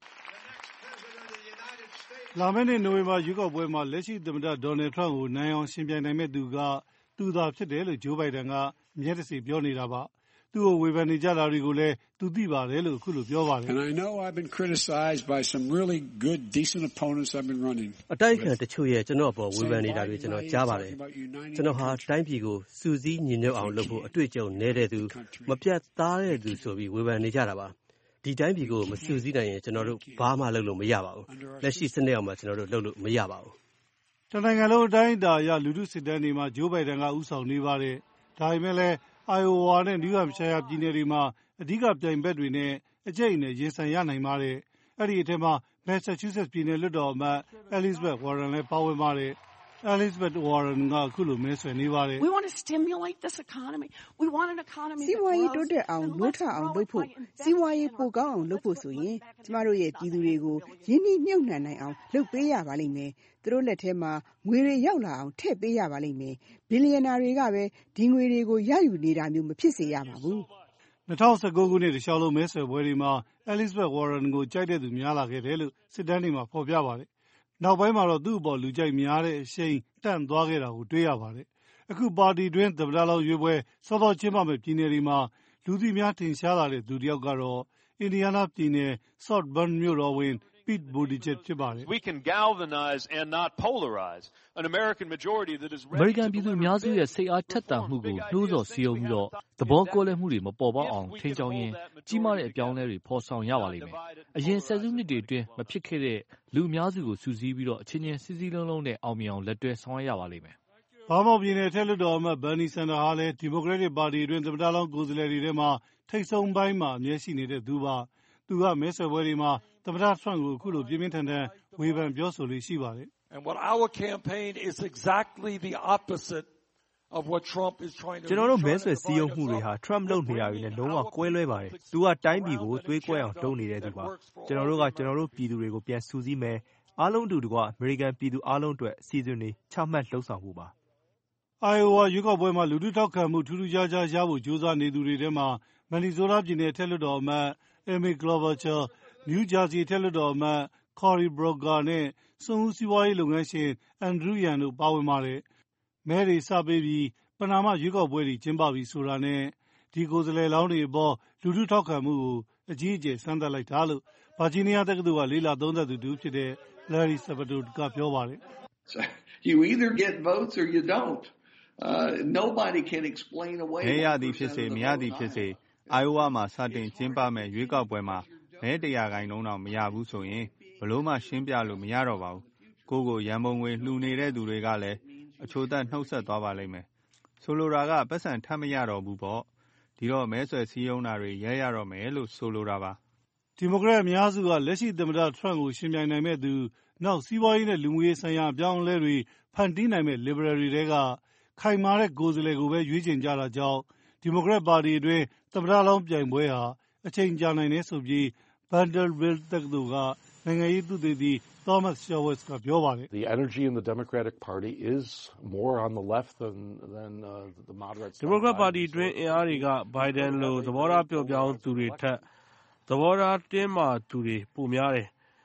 လာမယ့်နှစ်နိုဝင်ဘာရွေးကောက်ပွဲမှာလက်ရှိသမ္မတဒေါ်နယ်ထရန့်ကိုနိုင်အောင်ရှင်ပြိုင်နိုင်မဲ့သူကသူသာဖြစ်တယ်လို့ဂျိုးဘိုင်ဒန်ကအမြဲတစေပြောနေတာပါ။သူ့ကိုဝေဖန်နေကြတာတွေကိုလည်းသူသိပါတယ်လို့အခုလိုပြောပါတယ်။ And I know I've been criticized by some really good decent opponents I've been running. အတိုက်အခံတချို့ရဲ့ကျွန်တော်အပေါ်ဝေဖန်နေတာတွေကျွန်တော်ကြားပါတယ်။ကျွန်တော်ဟာတိုင်းပြည်ကိုစူးစီးညီညွတ်အောင်လုပ်ဖို့အတွေ့အကြုံနေတဲ့သူမပြတ်သားတဲ့သူဆိုပြီးဝေဖန်နေကြတာပါ။ဒီတိုင်းပြည်ကိုမစူးစီးနိုင်ရင်ကျွန်တော်တို့ဘာမှလုပ်လို့မရပါဘူး။လက်ရှိစနစ်အောက်မှာကျွန်တော်တို့လုပ်လို့မရပါဘူး။တနိုင်ငံလုံးအတိုင်းအတာအရလူထုစစ်တမ်းတွေမှာဂျိုးဘိုင်ဒန်ကဥဆောင်နေပါတယ်။ဒါပေမဲ့လည်းအိုင်အိုဝါနဲ့နယူးဟမ့်ရှိုင်းယားပြည်နယ်တွေမှာအဓိကပြိုင်ဘက်တွေနဲ့အကျိတ်အနယ်ရင်ဆိုင်ရနိုင်ပါတယ်။အဲ့ဒီအထက်မှာမက်ဆာချူးဆက်ပြည်နယ်လွှတ်တော်အမတ်အဲလစ်ဇဘက်ဝါရန်လည်းပါဝင်ပါတယ်။ Elizabeth Warren ကအခုလိုမဲဆွယ်နေပါတယ်။ We want to stimulate this economy. We want an economy စီးပွားရေးတိုးတက်အောင်နိုးထအောင်လုပ်ဖို့စီးပွားရေးပိုကောင်းအောင်လုပ်ဖို့ဆိုရင်ကျမတို့ရဲ့ပြည်သူတွေကိုရင်းနှီးမြှုပ်နှံနိုင်အောင်လုပ်ပေးရပါလိမ့်မယ်။သူတို့လက်ထဲမှာငွေတွေရောက်လာအောင်ထည့်ပေးရပါလိမ့်မယ်။ဘီလီယံနာတွေကပဲဒီငွေတွေကိုရယူနေတာမျိုးမဖြစ်စေရပါဘူး။၂၀၁၉ခုနှစ်တခြားလုံးမဲဆွယ်ပွဲတွေမှာ Elizabeth Warren ကိုကြိုက်တဲ့သူများလာခဲ့တယ်လို့စစ်တမ်းတွေမှာဖော်ပြပါတယ်။နောက်ပိုင်းမှာတော့သူ့အပေါ်လူကြိုက်များတဲ့အရှိန်တန့်သွားခဲ့တာကိုတွေ့ရပါတယ်။အခုပါတီတွင်းသမ္မတလောင်းရွေးပွဲစောစောကျင်းပမဲ့ပြည်နယ်တွေမှာလူသိများထင်ရှားလာတဲ့သူတစ်ယောက်ကတော့အင်ဒီယားနားပြည်နယ် South Bend မြို့တော်ဝန်Pete Buttigieg ဖြစ်ပါတယ်။ We can galvanize and not polarize an American majority that is ready. အမေရိကန်ပြည်သူအများစုရဲ့စိတ်အားထက်သန်မှုကိုနှိုးဆော်စည်းရုံးပြီးတော့သဘောကွဲလွဲမှုတွေမပေါ်ပေါက်အောင်ထိန်းချောင်းရင်းကြီးမားတဲ့အပြောင်းအလဲတွေဖော်ဆောင်ရပါလိမ့်မယ်။အရင်ဆယ်စုနှစ်တွေအတွင်းမဖြစ်ခဲ့တဲ့လူအများစုကိုစုစည်းပြီးတော့အချင်းချင်းစည်းစည်းလုံးလုံးနဲ့အောင်မြင်အောင်လက်တွဲဆောင်ရွက်ရပါလိမ့်မယ်။ဘာမော့ပြည်နယ်ထက်လွှတ်တော်အမတ် Bernie Sanders ဟာလည်းဒီမိုကရက်တစ်ပါတီအတွင်းသမ္မတလောင်းကိုယ်စားလှယ်တွေထဲမှာထိပ်ဆုံးပိုင်းမှာအမြဲရှိနေတဲ့သူပါ။သူကမဲဆွယ်ပွဲတွေမှာသမ္မတထရန့်ကိုအခုလိုပြင်းပြင်းထန်ထန်ဝေဖန်ပြောဆိုလေးရှိပါတယ်။ And what our campaign is exactly the opposite of what Trump is trying to do. ကျွန်တော်တို့မဲဆွယ်စည်းရုံးမှုတွေဟာ Trump လုပ်နေတာတွေနဲ့လုံးဝကွဲလွဲပါတယ်။သူကတိုင်းပြည်ကိုသွေးကွဲအောင်တုံးနေတဲ့သူပါ။ကျွန်တော်တို့ကကျွန်တော်တို့ပြည်သူတွေကိုပြန်စုစည်းမယ်။အားလုံးတူတကွအမေရိကန်ပြည်သူအားလုံးအတွက်အစည်းအဝေးတွေချမှတ်လှုပ်ဆောင်ဖို့ပါ။ Iowa ရွေးကောက်ပွဲမှာလူထုထောက်ခံမှုထူးထူးခြားခြားရဖို့ကြိုးစားနေသူတွေထဲမှာမန်နီဆိုးတားပြည်နယ်ထက်လွှတ်တော်အမတ် Amy Klobuchar, နယူးဂျာစီထက်လွှတ်တော်အမတ် Cory Booker နဲ့စွန့်ဦးစီးပွားရေးလုပ်ငန်းရှင် Andrew Yang တို့ပါဝင်ပါတယ်။မဲတွေစပေးပြီးပနာမရွေးကောက်ပွဲတွေကျင်းပပြီးဆိုတာနဲ့ဒီကိုယ်စားလှယ်လောင်းတွေအပေါ်လူထုထောက်ခံမှုကိုအကြီးအကျယ်စမ်းသပ်လိုက်တာလို့ဗာဂျီးနီးယားတက္ကသိုလ်ကလေ့လာသုံးသပ်သူတူဖြစ်တဲ့ Larry Sabato ကပြောပါတယ်။ You either get votes or you don't. Uh, nobody can explain away. မဲရသည်ဖြစ်စေမရသည်ဖြစ်စေအိုင်အိုဝါမှာစတင်ကျင်းပမဲ့ရွေးကောက်ပွဲမှာမဲတရာခိုင်နှုန်းတော့မရဘူးဆိုရင်ဘလို့မှရှင်းပြလို့မရတော့ပါဘူး။ကိုကိုရန်ပုံငွေလှူနေတဲ့သူတွေကလည်းအချို့သက်နှုတ်ဆက်သွားပါလိမ့်မယ်။ဆိုလိုတာကပတ်စံထပ်မရတော့ဘူးပေါ့။ဒီတော့မဲဆွယ်စည်းရုံးတာတွေရဲရတော့မယ်လို့ဆိုလိုတာပါ။ဒီမိုကရက်အများစုကလက်ရှိသမ္မတထရန့်ကိုရှင်ပြိုင်နိုင်မဲ့သူနောက်စီးပွားရေးနဲ့လူမှုရေးဆိုင်ရာအပြောင်းအလဲတွေဖန်တီးနိုင်မဲ့ Liberal တွေကခိုင်မာတဲ့ကိုယ်စားလှယ်ကိုပဲရွေးချယ်ကြတာကြောင့်ဒီမိုကရက်ပါတီအတွင်းသမ္မတလောင်းပြိုင်ပွဲဟာအချိန်ကြာနိုင်တယ်ဆိုပြီး Vanderbilt တက္ကသိုလ်ကနိုင်ငံရေးသုတေသီ Thomas Schwartz ကပြောပါတယ်။ The energy in the Democratic Party is more on the left than than uh, the moderates. ဒီမိုကရက်ပါတီတွင်အင်အားတွေကဘိုင်ဒန်လိုသဘောထားပြောပြောင်းသူတွေထက်သဘောထားတင်းမာသူတွေပိုများတယ်။ပ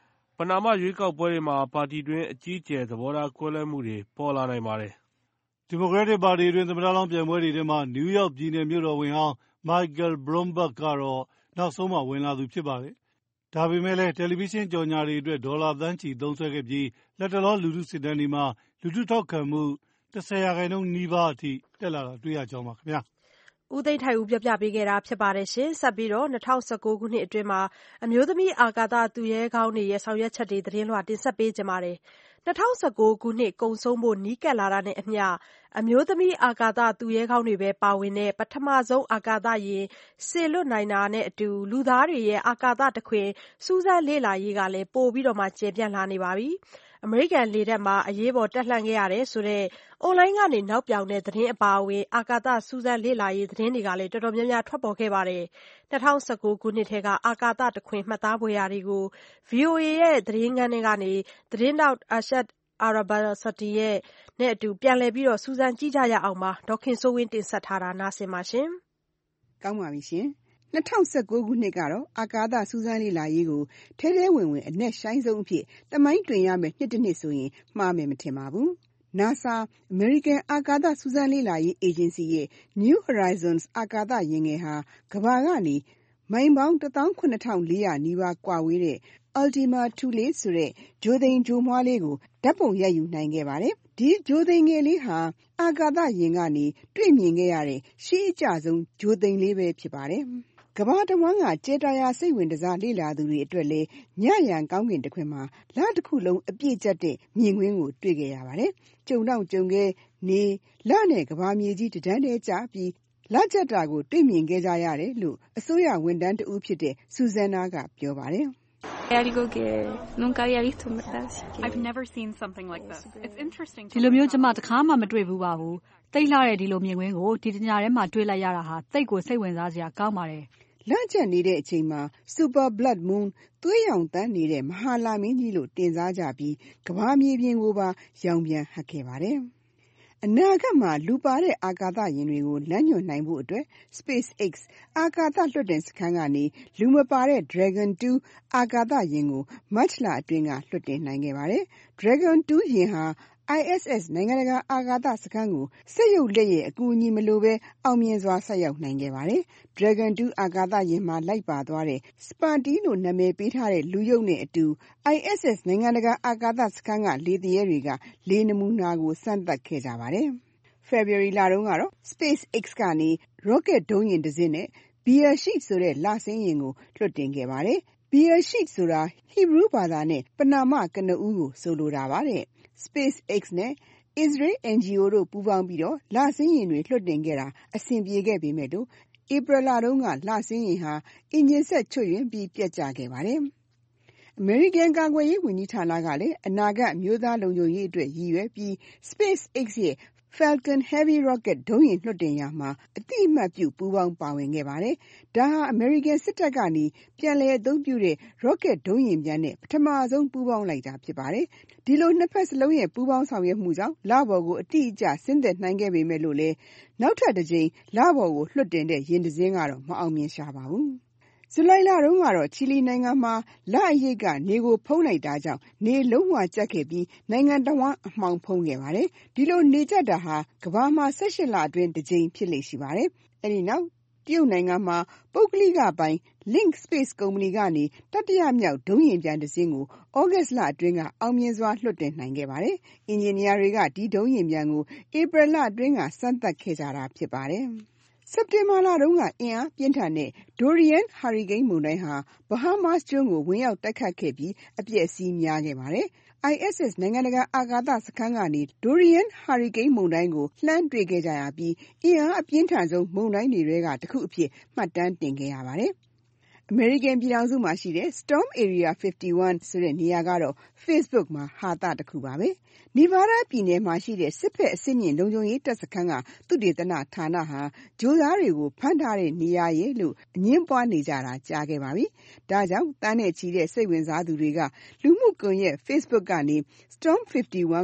ပနာမရွေးကောက်ပွဲတွေမှာပါတီတွင်းအကြီးအကျယ်သဘောထားကွဲလွဲမှုတွေပေါ်လာနိုင်ပါတယ်။ဒီမိုကရက်တစ်ပါတီတွင်သမ္မတလောင်းပြိုင်ပွဲတွေထဲမှာနယူးယောက်ပြည်နယ်မြို့တော်ဝန်ဟောင်းမိုက်ကယ်ဘရွန်ဘတ်ကတော့နောက်ဆုံးမှဝင်လာသူဖြစ်ပါတယ်။ဒါပေမဲ့လည်းတယ်လီဗီရှင်းကြော်ညာတွေအတွက်ဒေါ်လာသန်းချီသုံးစွဲခဲ့ပြီးလက်တလောလူထုစစ်တမ်းတွေမှာလူထုထောက်ခံမှုတစ်ဆယ်ရာခိုင်နှုန်းနီးပါးအထိတက်လာတာတွေ့ရကြောင်းပါခင်ဗျာ။ဦးသိန်းထိုက်ဦးပြောပြပေးခဲ့တာဖြစ်ပါတယ်ရှင်။ဆက်ပြီးတော့၂၀၁၉ခုနှစ်အတွင်းမှာအမျိုးသမီးအာကာသသူရဲကောင်းတွေရဲ့ဆောင်ရွက်ချက်တွေသတင်းလွှာတင်ဆက်ပေးကြပါမယ်။၂၀၁၉ခုနှစ်ကုန်ဆုံးဖို့နီးကပ်လာတာနဲ့အမျှအမျိုးသမီးအာကာသသူရဲကောင်းတွေပဲပါဝင်တဲ့ပထမဆုံးအာကာသယာဉ်စေလွှတ်နိုင်တာနဲ့အတူလူသားတွေရဲ့အာကာသတခွင်စူးစမ်းလေ့လာရေးကလည်းပိုပြီးတော့မှကျယ်ပြန့်လာနေပါပြီ။အမေရိကန်လေတပ်မှာအရေးပေါ်တက်လှမ်းခဲ့ရတယ်ဆိုတဲ့အွန်လိုင်းကနေနောက်ပြောင်တဲ့သတင်းအပါအဝင်အာကာသစူးစမ်းလေ့လာရေးသတင်းတွေကလည်းတော်တော်များများထွက်ပေါ်ခဲ့ပါတယ်။၂၀၁၉ခုနှစ်ထဲကအာကာသတခွင်မှတ်သားဖွယ်ရာတွေကို ဗွီအိုအေရဲ့သတင်းခန်းထဲကနေသတင်းထောက်အာရှတ်အာရဘာစတီရဲ့နဲ့အတူပြန်လည်ပြီးတော့စူးစမ်းကြည့်ကြရအောင်ပါ။ဒေါခင်စိုးဝင်းတင်ဆက်ထားတာနားဆင်ပါရှင်။ကောင်းပါပြီရှင်။၂၀၁၉ခုနှစ်ကတော့အာကာသစူးစမ်းလေ့လာရေးကိုထဲထဲဝင်ဝင်အနက်ရှိုင်းဆုံးအဖြစ်သမိုင်းတွင်ရမယ်နှစ်တစ်နှစ်ဆိုရင်မှားမယ်မထင်ပါဘူး။ NASA အမေရိကန်အာကာသစူးစမ်းလေ့လာရေးအေဂျင်စီရဲ့ New Horizons အာကာသယာဉ်ငယ်ဟာကမ္ဘာကနေမိုင်ပေါင်းတစ်သောင်းခုနှစ်ထောင်လေးရာနီးပါးကွာဝေးတဲ့ Ultima Thule ဆိုတဲ့ဂြိုဟ်သိမ်ဂြိုဟ်မွှားလေးကိုဓာတ်ပုံရိုက်ယူနိုင်ခဲ့ပါတယ်။ဒီဂြိုဟ်သိမ်ငယ်လေးဟာအာကာသယာဉ်ကနေတွေ့မြင်ခဲ့ရတဲ့ရှေးအကျဆုံးဂြိုဟ်သိမ်လေးပဲဖြစ်ပါတယ်။ကမ္ဘာတဝန်းကကြယ်တာယာစိတ်ဝင်တစားလေ့လာသူတွေအတွက်လည်းညရန်ကောင်းကင်တခွင်မှာလတစ်ခုလုံးအပြည့်ကျက်တဲ့မြင်ကွင်းကိုတွေ့ခဲ့ရပါတယ်။ကြုံတော့ကြုံခဲ့နေလနဲ့ကမ္ဘာမြေကြီးတန်းတဲကျပြီးလကျက်တာကိုတွေ့မြင်ခဲ့ကြရတယ်လို့အစိုးရဝန်ထမ်းတဦးဖြစ်တဲ့ဆူဇန်နာကပြောပါတယ်။ algo que nunca había visto en verdad. I've never seen something like this. It's interesting. ဒီလိုမျိုးကျွန်မတခါမှမတွေ့ဘူးပါဘူး။တိတ်လှတဲ့ဒီလိုမြင်ကွင်းကိုဒီတညထဲမှာတွေ့လိုက်ရတာဟာတိတ်ကိုစိတ်ဝင်စားစရာကောင်းပါတယ်။လကျက်နေတဲ့အချိန်မှာ Super Blood Moon သွေးရောင်တန်းနေတဲ့မဟာလာမင်းကြီးလို့တင်စားကြပြီးကမ္ဘာမြေပြင်ကိုပါရောင်ပြန်ဟပ်ခဲ့ပါတယ်။အနာဂတ်မှာလူပါတဲ့အာကာသယာဉ်တွေကိုလမ်းညွှန်နိုင်ဖို့အတွက် SpaceX အာကာသလွှတ်တင်စခန်းကနေလူမပါတဲ့ Dragon တူအာကာသယာဉ်ကိုမတ်လအတွင်းကလွှတ်တင်နိုင်ခဲ့ပါတယ်။ Dragon တူယာဉ်ဟာ I S S နိုင်ငံတကာအာကာသစခန်းကိုစက်ရုပ်လက်ရဲ့အကူအညီမလိုဘဲအောင်မြင်စွာဆိုက်ရောက်နိုင်ခဲ့ပါတယ်။ Dragon တူအာကာသယာဉ်မှာလိုက်ပါသွားတဲ့ Sparty လို့နာမည်ပေးထားတဲ့လူရုပ်နဲ့အတူ I S S နိုင်ငံတကာအာကာသစခန်းကလေသူရဲတွေကလေနမူနာကိုစမ်းသပ်ခဲ့ကြပါတယ်။ February လတုန်းကတော့ SpaceX ကနေ rocket ဒုံးယာဉ်တစ်စင်းနဲ့ Beresheet ဆိုတဲ့လဆင်းယာဉ်ကိုလွှတ်တင်ခဲ့ပါတယ်။ Beresheet ဆိုတာ Hebrew ဘာသာနဲ့ပဏာမကနဦးကိုဆိုလိုတာပါတဲ့။ SpaceX နဲ့ Israel N G O တို့ပူးပေါင်းပြီးတော့လဆင်းယာဉ်တွေလွှတ်တင်ခဲ့တာအဆင်ပြေခဲ့ပေမဲ့လို့ဧပြီလတုန်းကလဆင်းယာဉ်ဟာအင်ဂျင်ဆက်ချွတ်ယွင်းပြီးပျက်ကျခဲ့ပါတယ်။ အမေရိကန်ကာကွယ်ရေးဝန်ကြီးဌာနကလည်းအနာဂတ်အမျိုးသားလုံခြုံရေးအတွက်ရည်ရွယ်ပြီး SpaceX ရဲ့ Falcon Heavy Rocket ဒုံးယာဉ်လွှတ်တင်ရာမှာအတိအမှတ်ပြုပူးပေါင်းပါဝင်ခဲ့ပါတယ်။ဒါဟာအမေရိကန်စစ်တပ်ကနေပြန်လည်အသုံးပြုတဲ့ rocket ဒုံးယာဉ်ပြန်နဲ့ပထမဆုံးပူးပေါင်းလိုက်တာဖြစ်ပါတယ်။ဒီလိုနှစ်ဖက်စလုံးရဲ့ပူးပေါင်းဆောင်ရွက်မှုကြောင့်လပေါ်ကိုအတိအကျဆင်းသက်နိုင်ခဲ့ပေမဲ့လို့လည်းနောက်ထပ်တစ်ကြိမ်လပေါ်ကိုလွှတ်တင်တဲ့ယာဉ်တစ်စင်းကတော့မအောင်မြင်ရှာပါဘူး။ဇူလိုင်လတုန်းကတော့ချီလီနိုင်ငံမှာလအရိပ်ကနေကိုဖုံးလိုက်တာကြောင့်နေလုံးဝကျက်ခဲ့ပြီးနိုင်ငံတော်ဝန်အမှောင်ဖုံးခဲ့ပါတယ်။ဒီလိုနေကျက်တာဟာကမ္ဘာမှာ၁၈လအတွင်းတစ်ကြိမ်ဖြစ်လေ့ရှိပါတယ်။အဲဒီနောက်တရုတ်နိုင်ငံမှာပုဂ္ဂလိကပိုင် Link Space ကုမ္ပဏီကနေတတိယမြောက်ဒုံးယာဉ်ပြန်တစ်စင်းကိုဩဂတ်လအတွင်းကအောင်မြင်စွာလွှတ်တင်နိုင်ခဲ့ပါတယ်။အင်ဂျင်နီယာတွေကဒီဒုံးယာဉ်ပြန်ကိုဧပြီလအတွင်းကစမ်းသပ်ခဲ့ကြတာဖြစ်ပါတယ်။စက်တင်ဘာလတုန်းကအင်အားပြင်းထန်တဲ့ Dorian ဟာရီကိန်းမုန်တိုင်းဟာ Bahamas ကျွန်းကိုဝင်ရောက်တိုက်ခတ်ခဲ့ပြီးအပျက်အစီးများခဲ့ပါတယ်။ I S S နိုင်ငံတကာအာကာသစခန်းကနေ Dorian ဟာရီကိန်းမုန်တိုင်းကိုလှမ်းတွေ့ခဲ့ကြရပြီးအင်အားအပြင်းထန်ဆုံးမုန်တိုင်းတွေထဲကတစ်ခုအဖြစ်မှတ်တမ်းတင်ခဲ့ရပါတယ်။အမေရိကန်ပြည်ထောင်စုမှာရှိတဲ့ Storm Area ဖစ်တီဝမ်ဆိုတဲ့နေရာကတော့ Facebook မှာဟာသတစ်ခုပါပဲ။ Nevada ပြည်နယ်မှာရှိတဲ့စစ်ဖက်အဆင့်မြင့်လုံခြုံရေးတပ်စခန်းကသုတေသနဌာနဟာဂျိုးသားတွေကိုဖမ်းထားတဲ့နေရာရဲ့လို့အငင်းပွားနေကြတာကြားခဲ့ပါပြီ။ဒါကြောင့်တန်းနဲ့ချီတဲ့စိတ်ဝင်စားသူတွေကလူမှုကွန်ရက် Facebook ကနေ Storm ဖစ်တီဝမ်ကို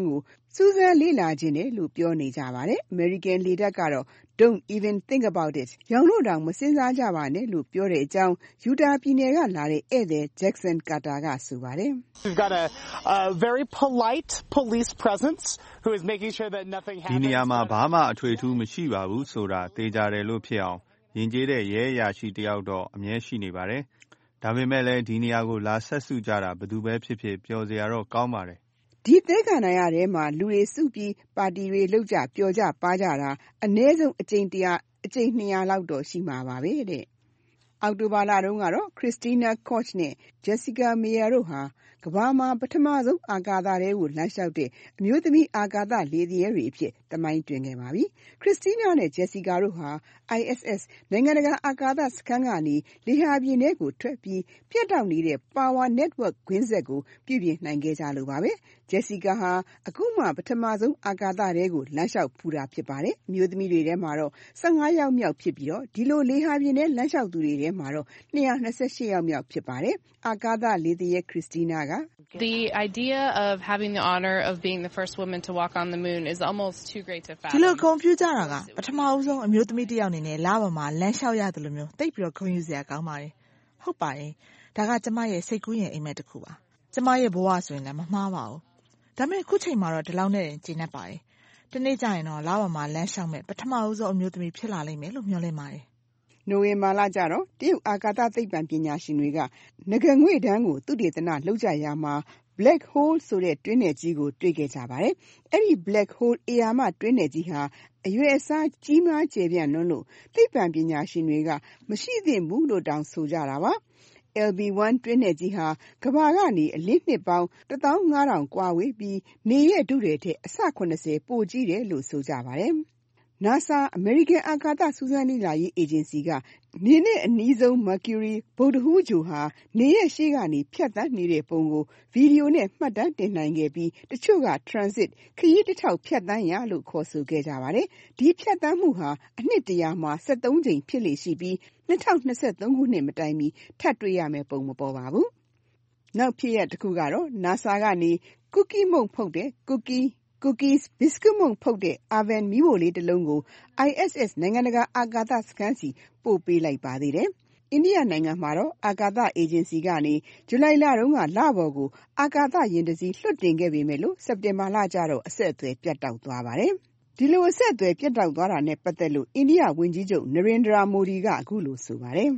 စူးစမ်းလေ့လာခြင်းတယ်လို့ပြောနေကြပါတယ်။ American လေတပ်ကတော့ Don't even think about it ရောင်လို့တောင်မစဉ်းစားကြပါနဲ့လို့ပြောတဲ့အကြောင်း Utah ပြည်နယ်ကလာတဲ့ဧည့်သည် Jackson Carter ကဆိုပါတယ်။ We've got a, a very polite police presence who is making sure that nothing happens. ဒီနေရာမှာဘာမှအထွေထူးမရှိပါဘူးဆိုတာသိကြတယ်လို့ဖြစ်အောင်ယဉ်ကျေးတဲ့ရဲအရာရှိတယောက်တော့အမြဲရှိနေပါတယ်။ဒါပေမဲ့လည်းဒီနေရာကိုလာဆက်စုကြတာဘယ်သူပဲဖြစ်ဖြစ်ပျော်စရာတော့ကောင်းပါတယ်။ဒီသဲကန္တာရထဲမှာလူတွေစုပြီးပါတီတွေလုပ်ကြပျော်ကြပါကြတာအနည်းဆုံးအကြိမ်တရာအကြိမ်နှစ်ရာလောက်တော့ရှိမှာပါပဲတဲ့။အောက်တိုဘာလတုန်းကတော့ Christina Koch နဲ့ Jessica Meir တို့ဟာကမ္ဘာမှာပထမဆုံးအာကာသထဲကိုလမ်းလျှောက်တဲ့အမျိုးသမီးအာကာသလေသူရဲတွေအဖြစ်သမိုင်းတွင်ခဲ့ပါပြီ။ Christina နဲ့ Jessica တို့ဟာ I S S နိုင်ငံတကာအာကာသစခန်းကနေလေဟာပြင်ထဲကိုထွက်ပြီးပြတ်တောက်နေတဲ့ Power Network ကွင်းဆက်ကိုပြုပြင်နိုင်ခဲ့ကြလို့ပါပဲ။ Jessica ဟာအခုမှပထမဆုံးအာကာသထဲကိုလမ်းလျှောက်ဖူးတာဖြစ်ပါတယ်။အမျိုးသမီးတွေထဲမှာတော့၁၅ယောက်မြောက်ဖြစ်ပြီးတော့ဒီလိုလေဟာပြင်ထဲလမ်းလျှောက်သူတွေထဲမှာတော့၂၂၈ယောက်မြောက်ဖြစ်ပါတယ်။အာကာသလေသူရဲ Christina က The idea of having the honor of being the first woman to walk on the moon is almost too great to fathom. ဒီလိုကွန်ပျူတာကပထမအဆုံးအမျိုးသမီးတစ်ယောက်အနေနဲ့လပေါ်မှာလမ်းလျှောက်ရတယ်လို့မျိုးသိပ်ပြီးတော့ဂုဏ်ယူစရာကောင်းပါတယ်။ဟုတ်ပါတယ်။ဒါကကျမရဲ့စိတ်ကူးရင်အိမ်မက်တစ်ခုပါ။ကျမရဲ့ဘဝဆိုရင်လည်းမမှားပါဘူး။ဒါပေမဲ့ခုချိန်မှာတော့ဒီလောက်နဲ့ကျဉ်းနေပါတယ်။ဒီနေ့ကျရင်တော့လပေါ်မှာလမ်းလျှောက်မဲ့ပထမအဆုံးအမျိုးသမီးဖြစ်လာလိမ့်မယ်လို့မျှော်လင့်ပါတယ်။နိုဝင်ဘာလကျတော့တရုတ်အာကာသသိပ္ပံပညာရှင်တွေကငကငွေ့တန်းကိုသုတေသနလုပ်ကြရမှာBlack hole ဆိုတဲ့တွင်းနယ်ကြီးကိုတွေ့ခဲ့ကြပါတယ်။အဲ့ဒီ Black hole ဧရာမတွင်းနယ်ကြီးဟာအရွယ်အစားကြီးမားကျယ်ပြန့်လွန်းလို့သိပ္ပံပညာရှင်တွေကမရှိသင့်ဘူးလို့တောင်ဆိုကြတာပါ။ L B one တွင်းနယ်ကြီးဟာကမ္ဘာကနေအလင်းနှစ်ပေါင်းတစ်သောင်းငါးထောင်ကွာဝေးပြီးနေရဲ့ထုထည်ထက်အဆ၇၀ပိုကြီးတယ်လို့ဆိုကြပါတယ်။ NASA အမေရိကန်အာကာသစူးစမ်းလေ့လာရေးအေဂျင်စီကနေနဲ့အနီးဆုံး Mercury ဗုဒ္ဓဟူးဂြိုဟ်ဟာနေရဲ့ရှေ့ကနေဖြတ်သန်းနေတဲ့ပုံကိုဗီဒီယိုနဲ့မှတ်တမ်းတင်နိုင်ခဲ့ပြီးတချို့က Transit ခရီးတစ်ထောက်ဖြတ်သန်းရာလို့ခေါ်ဆိုခဲ့ကြပါတယ်။ဒီဖြတ်သန်းမှုဟာအနှစ်တရာမှာ၁၃ကြိမ်ဖြစ်လေရှိပြီး၂၀၂၃ခုနှစ်မတိုင်မီထပ်တွေ့ရမယ့်ပုံမပေါ်ပါဘူး။နောက်ဖြစ်ရပ်တစ်ခုကတော့ NASA ကနေ Cookie မုန့်ဖုတ်တဲ့ Cookie Cookies ဘစ်စကွတ်မုန့်ဖုတ်တဲ့ Oven မီးဖိုလေးတစ်လုံးကို I S S နိုင်ငံတကာအာကာသစခန်းစီပို့ပေးလိုက်ပါသေးတယ်။အိန္ဒိယနိုင်ငံမှာတော့အာကာသအေဂျင်စီကနေဇူလိုင်လတုန်းကလပေါ်ကိုအာကာသယာဉ်တစ်စီးလွှတ်တင်ခဲ့ပေမဲ့လို့စက်တင်ဘာလကျတော့အဆက်အသွယ်ပြတ်တောက်သွားပါတယ်။ဒီလိုအဆက်အသွယ်ပြတ်တောက်သွားတာနဲ့ပတ်သက်လို့အိန္ဒိယဝန်ကြီးချုပ် Narendra Modi ကအခုလိုဆိုပါတယ်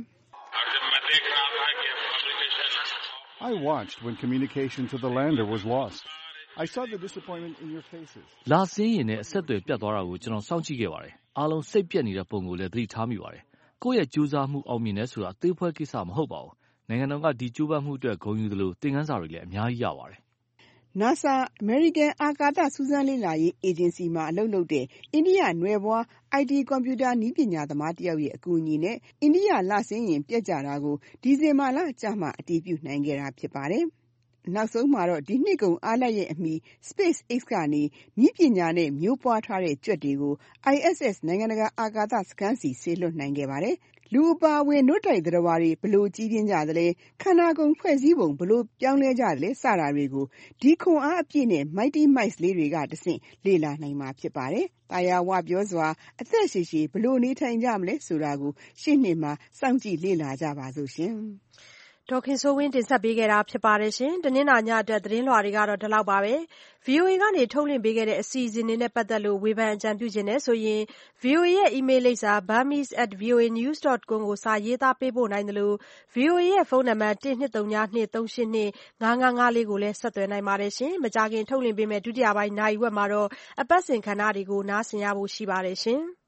။ I watched when communication to the lander was lost.I saw the disappointment in your faces. လာစင်းရင်နဲ့အဆက်အသွယ်ပြတ်သွားတာကိုကျွန်တော်စောင့်ကြည့်ခဲ့ပါတယ်။အားလုံးစိတ်ပြက်နေတဲ့ပုံကိုလည်းသတိထားမိပါတယ်။ကိုယ့်ရဲ့ကြိုးစားမှုအောင်မြင်တယ်ဆိုတာအသေးဖွဲကိစ္စမဟုတ်ပါဘူး။နိုင်ငံတော်ကဒီကြိုးပမ်းမှုအတွက်ဂုဏ်ယူသလိုသင်ခန်းစာတွေလည်းအများကြီးရပါတယ်။ NASA American အာကာသစူးစမ်းလေ့လာရေးအေဂျင်စီမှာအလုပ်လုပ်တဲ့အိန္ဒိယနွယ်ဖွား I T ကွန်ပျူတာနည်းပညာသမားတယောက်ရဲ့အကူအညီနဲ့အိန္ဒိယလဆင်းရင်ပြတ်ကြတာကိုဒီဇင်ဘာလကျမှအတည်ပြုနိုင်ခဲ့တာဖြစ်ပါတယ်။နောက်ဆုံးမှာတော့ဒီနှစ်ကုန်အားလပ်ရက်အမီ SpaceX ကနေနည်းပညာနဲ့မျိုးပွားထားတဲ့ကြွက်တွေကို I S S နိုင်ငံတကာအာကာသစခန်းစီဆေလွှတ်နိုင်ခဲ့ပါတယ်။လူအပါအဝင်နှုတ်တိုက်သတ္တဝါတွေဘလို့ကြီးပြင်းကြသလဲခန္ဓာကိုယ်ဖွဲ့စည်းပုံဘလို့ပြောင်းလဲကြသလဲစတာတွေကိုဒီခွန်အားအပြည့်နဲ့ Mighty Mice လေးတွေကတဆင့်လေ့လာနိုင်မှာဖြစ်ပါတယ်။တာယာဝပြောစွာအသက်ရှည်ရှည်ဘလို့နေထိုင်ကြမလဲဆိုတာကိုရှေ့နှစ်မှာစောင့်ကြည့်လေ့လာကြပါစို့ရှင်။ဒေါ်ခင်စိုးဝင်းတင်ဆက်ပေးခဲ့တာဖြစ်ပါတယ်ရှင်။တနင်္လာညအတွက်သတင်းလွှာတွေကတော့ဒီလောက်ပါပဲ။ V O A ကနေထုတ်လွှင့်ပေးခဲ့တဲ့အစီအစဉ်တွေနဲ့ပတ်သက်လို့ဝေဖန်အကြံပြုခြင်းနဲ့ဆိုရင် V O A ရဲ့ email လိပ်စာ burmese at voanews dot com ကိုစာရေးသားပေးပို့နိုင်တယ်လို့ V O A ရဲ့ဖုန်းနံပါတ်one two three two three three eight two five five fourလေးကိုလည်းဆက်သွယ်နိုင်ပါတယ်ရှင်။မကြာခင်ထုတ်လွှင့်ပေးမယ့်ဒုတိယပိုင်းနာရီဝက်မှာတော့အပတ်စဉ်ခဏတွေကိုနားဆင်ရဖို့ရှိပါတယ်ရှင်။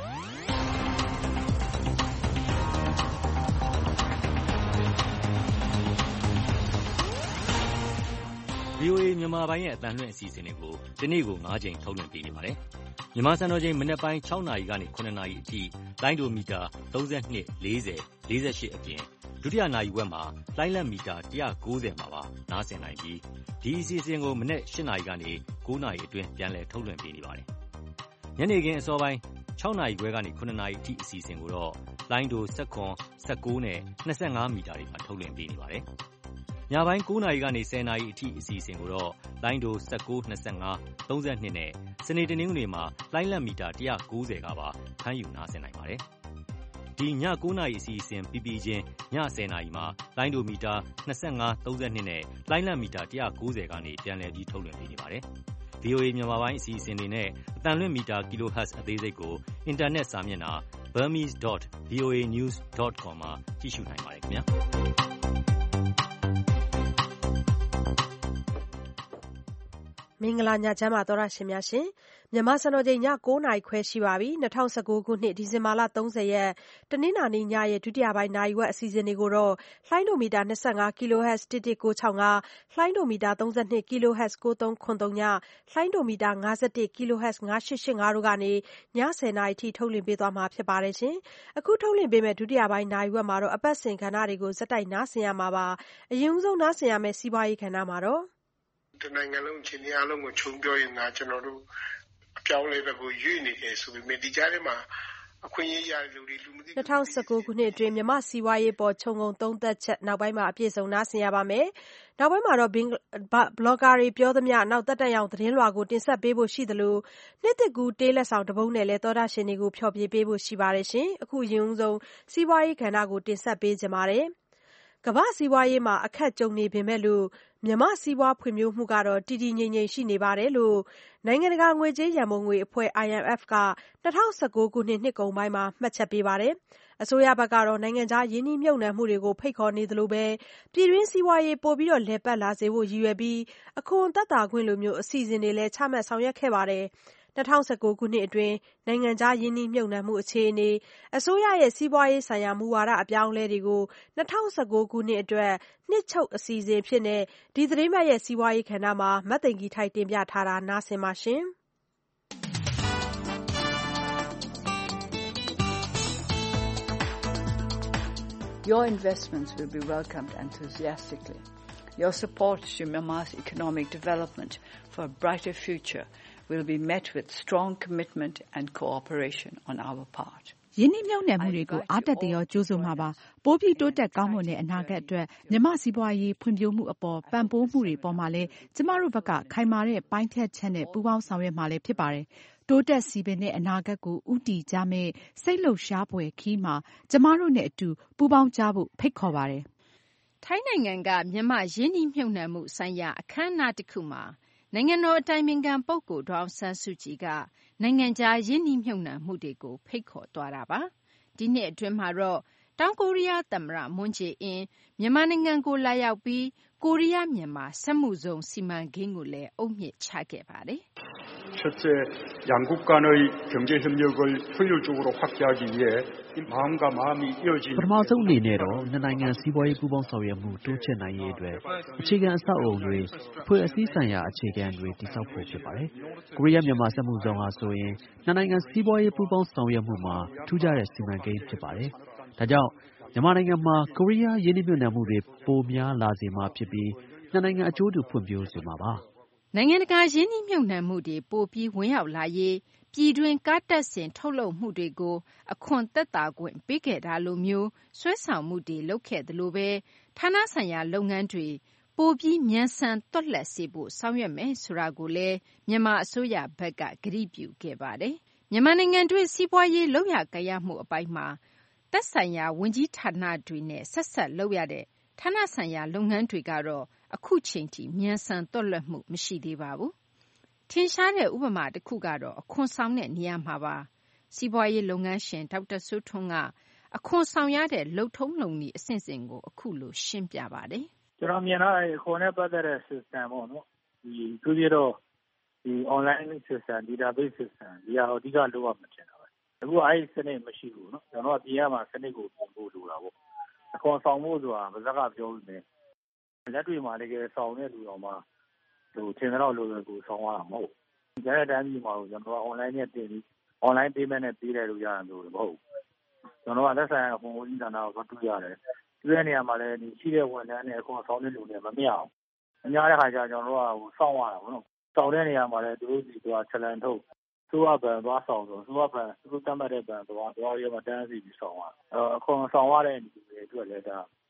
V O A မြန်မာပိုင်းရဲ့အသံလွှင့်အစီအစဉ်တွေကိုဒီနေ့ကို၅ကြိမ်ထုတ်လွှင့်ပေးနေပါတယ်။မြန်မာစံတော်ချိန်မနက်ပိုင်း၆နာရီကနေ၇နာရီအထိလိုင်းဒိုမီတာ၃၂ ၄၀ ၄၈အပြင်ဒုတိယနာရီဝက်မှာလိုင်းလက်မီတာone ninetyမှာပါနားဆင်နိုင်ပြီးဒီအစီအစဉ်ကိုမနက်၈နာရီကနေ၉နာရီအတွင်းပြန်လည်ထုတ်လွှင့်ပေးနေပါတယ်။ညနေခင်းအစောပိုင်း၆နာရီခွဲကနေ၇နာရီအထိအစီအစဉ်ကိုတော့လိုင်းဒိုone one, one nineနဲ့twenty-fiveမီတာတွေမှာထုတ်လွှင့်ပေးနေပါတယ်။ညပိုင်း၉နာရီကနေ၁၀နာရီအထိအစီအစဉ်ကိုတော့လိုင်းဒို၁၉ ၂၅ ၃၂နဲ့စနေတနင်္ဂနွေမှာလိုင်းလတ်မီတာ၁၉၀ကပါဖမ်းယူနားဆင်နိုင်ပါတယ်။ဒီည၉နာရီအစီအစဉ်ပြီးပြီးချင်းည၁၀နာရီမှာလိုင်းဒိုမီတာ၂၅ ၃၂နဲ့လိုင်းလတ်မီတာ၁၉၀ကနေပြန်လည်ပြီးထုတ်လွှင့်ပေးနေပါတယ်။ဗွီအိုအေ မြန်မာပိုင်းအစီအစဉ်တွေနဲ့အသံလွှင့်မီတာ kilohertz အသေးစိတ်ကိုအင်တာနက်စာမျက်နှာ burmese dot voa news dot com မှာကြည့်ရှုနိုင်ပါတယ်ခင်ဗျာ။မင်္ဂလာညချမ်းပါသောရရှင်များရှင်မြန်မာစံတော်ချိန်ည၉နာရီခွဲရှိပါပြီ၂၀၁၉ခုနှစ်ဒီဇင်ဘာလ၃၀ရက်တနင်္လာနေ့ညရဲ့ဒုတိယပိုင်းနာရီဝက်အစီအစဉ်တွေကိုတော့လှိုင်းဒိုမီတာ၂၅ kilohertz တစ်တစ်ကို၆၅လှိုင်းဒိုမီတာ၃၂ kilohertz ကိုသုံးခွန်သုံးညလှိုင်းဒိုမီတာ၅၁ kilohertz ၅၈၈၅တို့ကနေည၁၀နာရီထိထုတ်လွှင့်ပေးသွားမှာဖြစ်ပါတယ်ရှင်အခုထုတ်လွှင့်ပေးမယ့်ဒုတိယပိုင်းနာရီဝက်မှာတော့အပတ်စဉ်ကဏ္ဍတွေကိုဇက်တိုက်နားဆင်ရမှာပါအရင်ဦးဆုံးနားဆင်ရမယ့်စီးပွားရေးကဏ္ဍမှာတော့တနိုင်ငံလုံးအခြေအနေအလုံးကိုခြုံပြောရင်ကကျွန်တော်တို့အပြောင်းလဲပဲကိုရွေ့နေတယ်ဆိုပေမဲ့ဒီကြားထဲမှာအခွင့်အရေးရတဲ့လူတွေလူမသိ၂၀၁၉ခုနှစ်အတွင်းမြမစီးပွားရေးပေါ်ခြုံငုံသုံးသက်ချက်နောက်ပိုင်းမှာအပြည့်စုံနားဆင်ရပါမယ်။နောက်ပိုင်းမှာတော့ဘလော့ဂါတွေပြောသမျှနောက်သက်တမ်းရောက်သတင်းလွှာကိုတင်ဆက်ပေးဖို့ရှိသလိုနှစ်သစ်ကူးတေးလက်ဆောင်တပုတ်နဲ့လည်းသောတာရှင်တွေကိုဖျော်ဖြေပေးဖို့ရှိပါတယ်ရှင်။အခုရင်ဦးဆုံးစီးပွားရေးကဏ္ဍကိုတင်ဆက်ပေးကြပါမယ်။ကမ္ဘာစီးပွားရေးမှာအခက်ကြုံနေပေမဲ့လို့မြန်မာစီးပွားဖွံ့ဖြိုးမှုကတော့တည်တည်ငြိမ်ငြိမ်ရှိနေပါတယ်လို့နိုင်ငံတကာငွေကြေးရန်ပုံငွေအဖွဲ့ I M F က၂၀၁၉ခုနှစ်နှစ်ကုန်ပိုင်းမှာမှတ်ချက်ပေးပါတယ်။အစိုးရဘက်ကတော့နိုင်ငံခြားရင်းနှီးမြှုပ်နှံမှုတွေကိုဖိတ်ခေါ်နေသလိုပဲပြည်တွင်းစီးပွားရေးပိုပြီးလည်ပတ်လာစေဖို့ရည်ရွယ်ပြီးအခွန်သက်သာခွင့်လိုမျိုးအစီအစဉ်တွေလည်းချမှတ်ဆောင်ရွက်ခဲ့ပါတယ်။၂၀၁၉ခုနှစ်အတွင်းနိုင်ငံခြားရင်းနှီးမြှုပ်နှံမှုအခြေအနေအစိုးရရဲ့စီးပွားရေးဆိုင်ရာမူဝါဒအပြောင်းအလဲတွေကို၂၀၁၉ခုနှစ်အတွက်နှစ်ချုပ်အစီအစဉ်ဖြစ်တဲ့ဒီသတင်းပတ်ရဲ့စီးပွားရေးကဏ္ဍမှာမသိင်္ဂီထိုက်တင်ပြထားတာနားဆင်ပါရှင်။ Your investments will be welcomed enthusiastically. Your support to Myanmar's economic development for a brighter future will be met with strong commitment and cooperation on our part. ယင်းနှိမ့်မြုပ်နှံမှုတွေကိုအားတက်တဲ့ရောကြိုးစုံမှာပါပိုးပြီးတိုးတက်ကောင်းမွန်တဲ့အနာဂတ်အတွက်မြန်မာစီးပွားရေးဖွံ့ဖြိုးမှုအပေါ်ပံ့ပိုးမှုတွေပေါ်မှာလဲကျမတို့ဘက်ကခိုင်မာတဲ့ပိုင်းထက်ချက်နဲ့ပူးပေါင်းဆောင်ရွက်မှာလဲဖြစ်ပါတယ်တိုးတက်စီပင်တဲ့အနာဂတ်ကိုဥတီကြမဲ့စိတ်လှုပ်ရှားပွဲခီးမှာကျမတို့နဲ့အတူပူးပေါင်းကြဖို့ဖိတ်ခေါ်ပါတယ်ထိုင်းနိုင်ငံကမြန်မာရင်းနှီးမြှုပ်နှံမှုဆိုင်ရာအခမ်းအနားတစ်ခုမှာနိုင်ငံတော်အတိုင်ပင်ခံပုဂ္ဂိုလ်ဒေါ်အောင်ဆန်းစုကြည်ကနိုင်ငံခြားရင်းနှီးမြှုပ်နှံမှုတွေကိုဖိတ်ခေါ်သွားတာပါဒီနှစ်အတွင်းမှာတော့တောင်ကိုရီးယားသမ္မတမွန်းဂျေအင်းမြန်မာနိုင်ငံကိုလာရောက်ပြီးကိုရီးယားမြန်မာစက်မှုဇုံစီမံကိန်းကိုလည်းအုပ်မြစ်ချခဲ့ပါတယ် 첫째, 양국 간의 경제 협력을 효율적으로 확대하기 위해 마음과 마음이 이어진 ပထမဆုံးအနေနဲ့တော့နှစ်နိုင်ငံစီးပွားရေးပူးပေါင်းဆောင်ရွက်မှုတိုးချဲ့နိုင်ရေးအတွက်အခြေခံအဆောက်အအုံတွေဖွဲ့အစည်းဆိုင်ရာအခြေခံတွေတည်ဆောက်ဖို့ဖြစ်ပါတယ်။ကိုရီးယားမြန်မာစက်မှုဇုံဟာဆိုရင်နှစ်နိုင်ငံစီးပွားရေးပူးပေါင်းဆောင်ရွက်မှုမှာထူးခြားတဲ့စီမံကိန်းဖြစ်ပါတယ်။ဒါကြောင့်မြန်မာနိုင်ငံမှာကိုရီးယားယင်းနှိမ့်မြှုပ်နှံမှုတွေပိုများလာစေမှာဖြစ်ပြီးနှစ်နိုင်ငံအကျိုးတူဖွံ့ဖြိုးစေမှာပါ။နိုင်ငံတကာရင်းနှီးမြှုပ်နှံမှုတွေပိုပြီးဝင်ရောက်လာရေးပြည်တွင်းကားတက်ဆင်ထုတ်လုပ်မှုတွေကိုအခွန်သက်သာခွင့်ပေးခဲ့တာလိုမျိုးဆွဲဆောင်မှုတွေလုပ်ခဲ့သလိုပဲဌာနဆိုင်ရာလုပ်ငန်းတွေပိုပြီးမြန်ဆန်သွက်လက်စေဖို့ဆောင်ရွက်မယ်ဆိုတာကိုလည်းမြန်မာအစိုးရဘက်ကကတိပြုခဲ့ပါတယ်။မြန်မာနိုင်ငံတွင်းစီးပွားရေးလောက်ရကြရမှုအပိုင်းမှာသက်ဆိုင်ရာဝန်ကြီးဌာနတွေနဲ့ဆက်ဆက်လုပ်ရတဲ့ဌာနဆိုင်ရာလုပ်ငန်းတွေကတော့အခုချိန်ထိမြန်ဆန်သွက်လက်မှုမရှိသေးပါဘူး။ထင်ရှားတဲ့ဥပမာတစ်ခုကတော့အခွန်ဆောင်တဲ့နေရာမှာပါ။စီးပွားရေးလုပ်ငန်းရှင်ဒေါက်တာစိုးထွန်းကအခွန်ဆောင်ရတဲ့လုပ်ထုံးလုပ်နည်းအဆင့်ဆင့်ကိုအခုလိုရှင်းပြပါတယ်။ကျွန်တော်မြင်တာအခွန်နဲ့ပတ်သက်တဲ့ system ပေါ့နော်။ဒီသူတွေတော့ဒီ online system database system ဒီဟာအဓိကလိုရမှာဖြစ်တာပဲ။အခုအဲ့ဒီစနစ်မရှိဘူးနော်။ကျွန်တော်ကပြည်ရမှာစနစ်ကိုပြင်ဖို့လိုတာပေါ့။အခွန်ဆောင်ဖို့ဆိုတာဗဇက်ကပြောလို့နေလက်တွေ့မှာလည်းဆောင်တဲ့လူတော်မှာဟိုထင်တော့လိုလိုကိုဆောင်ရတာမဟုတ်ဘူး။ကျန်တဲ့တိုင်းပြည်မှာကျွန်တော်က online နဲ့တင်ပြီး online payment နဲ့ပေးတယ်လို့ရတယ်လို့မဟုတ်ဘူး။ကျွန်တော်ကလက်ဆိုင်အခွန်ဦးစီးဌာနကိုတွေ့ရတယ်။တွေ့တဲ့နေရာမှာလည်းဒီရှိတဲ့ဝန်ထမ်းတွေအခွန်ဆောင်တဲ့လူတွေမမျှအောင်။အများတဲ့ခါကျကျွန်တော်တို့ကဟိုစောင့်ရတာပေါ့နော်။စောင့်တဲ့နေရာမှာလည်းသူတို့ဒီကချလန်ထုတ်သူ့အပန်သွားဆောင်ဆိုသူ့အပန်သူ့တတ်မှတ်တဲ့ပန်သွားသွားရဲမှာတန်းစီပြီးဆောင်ရ။အဲအခွန်ဆောင်ရတဲ့လူတွေအတွက်လည်းဒါ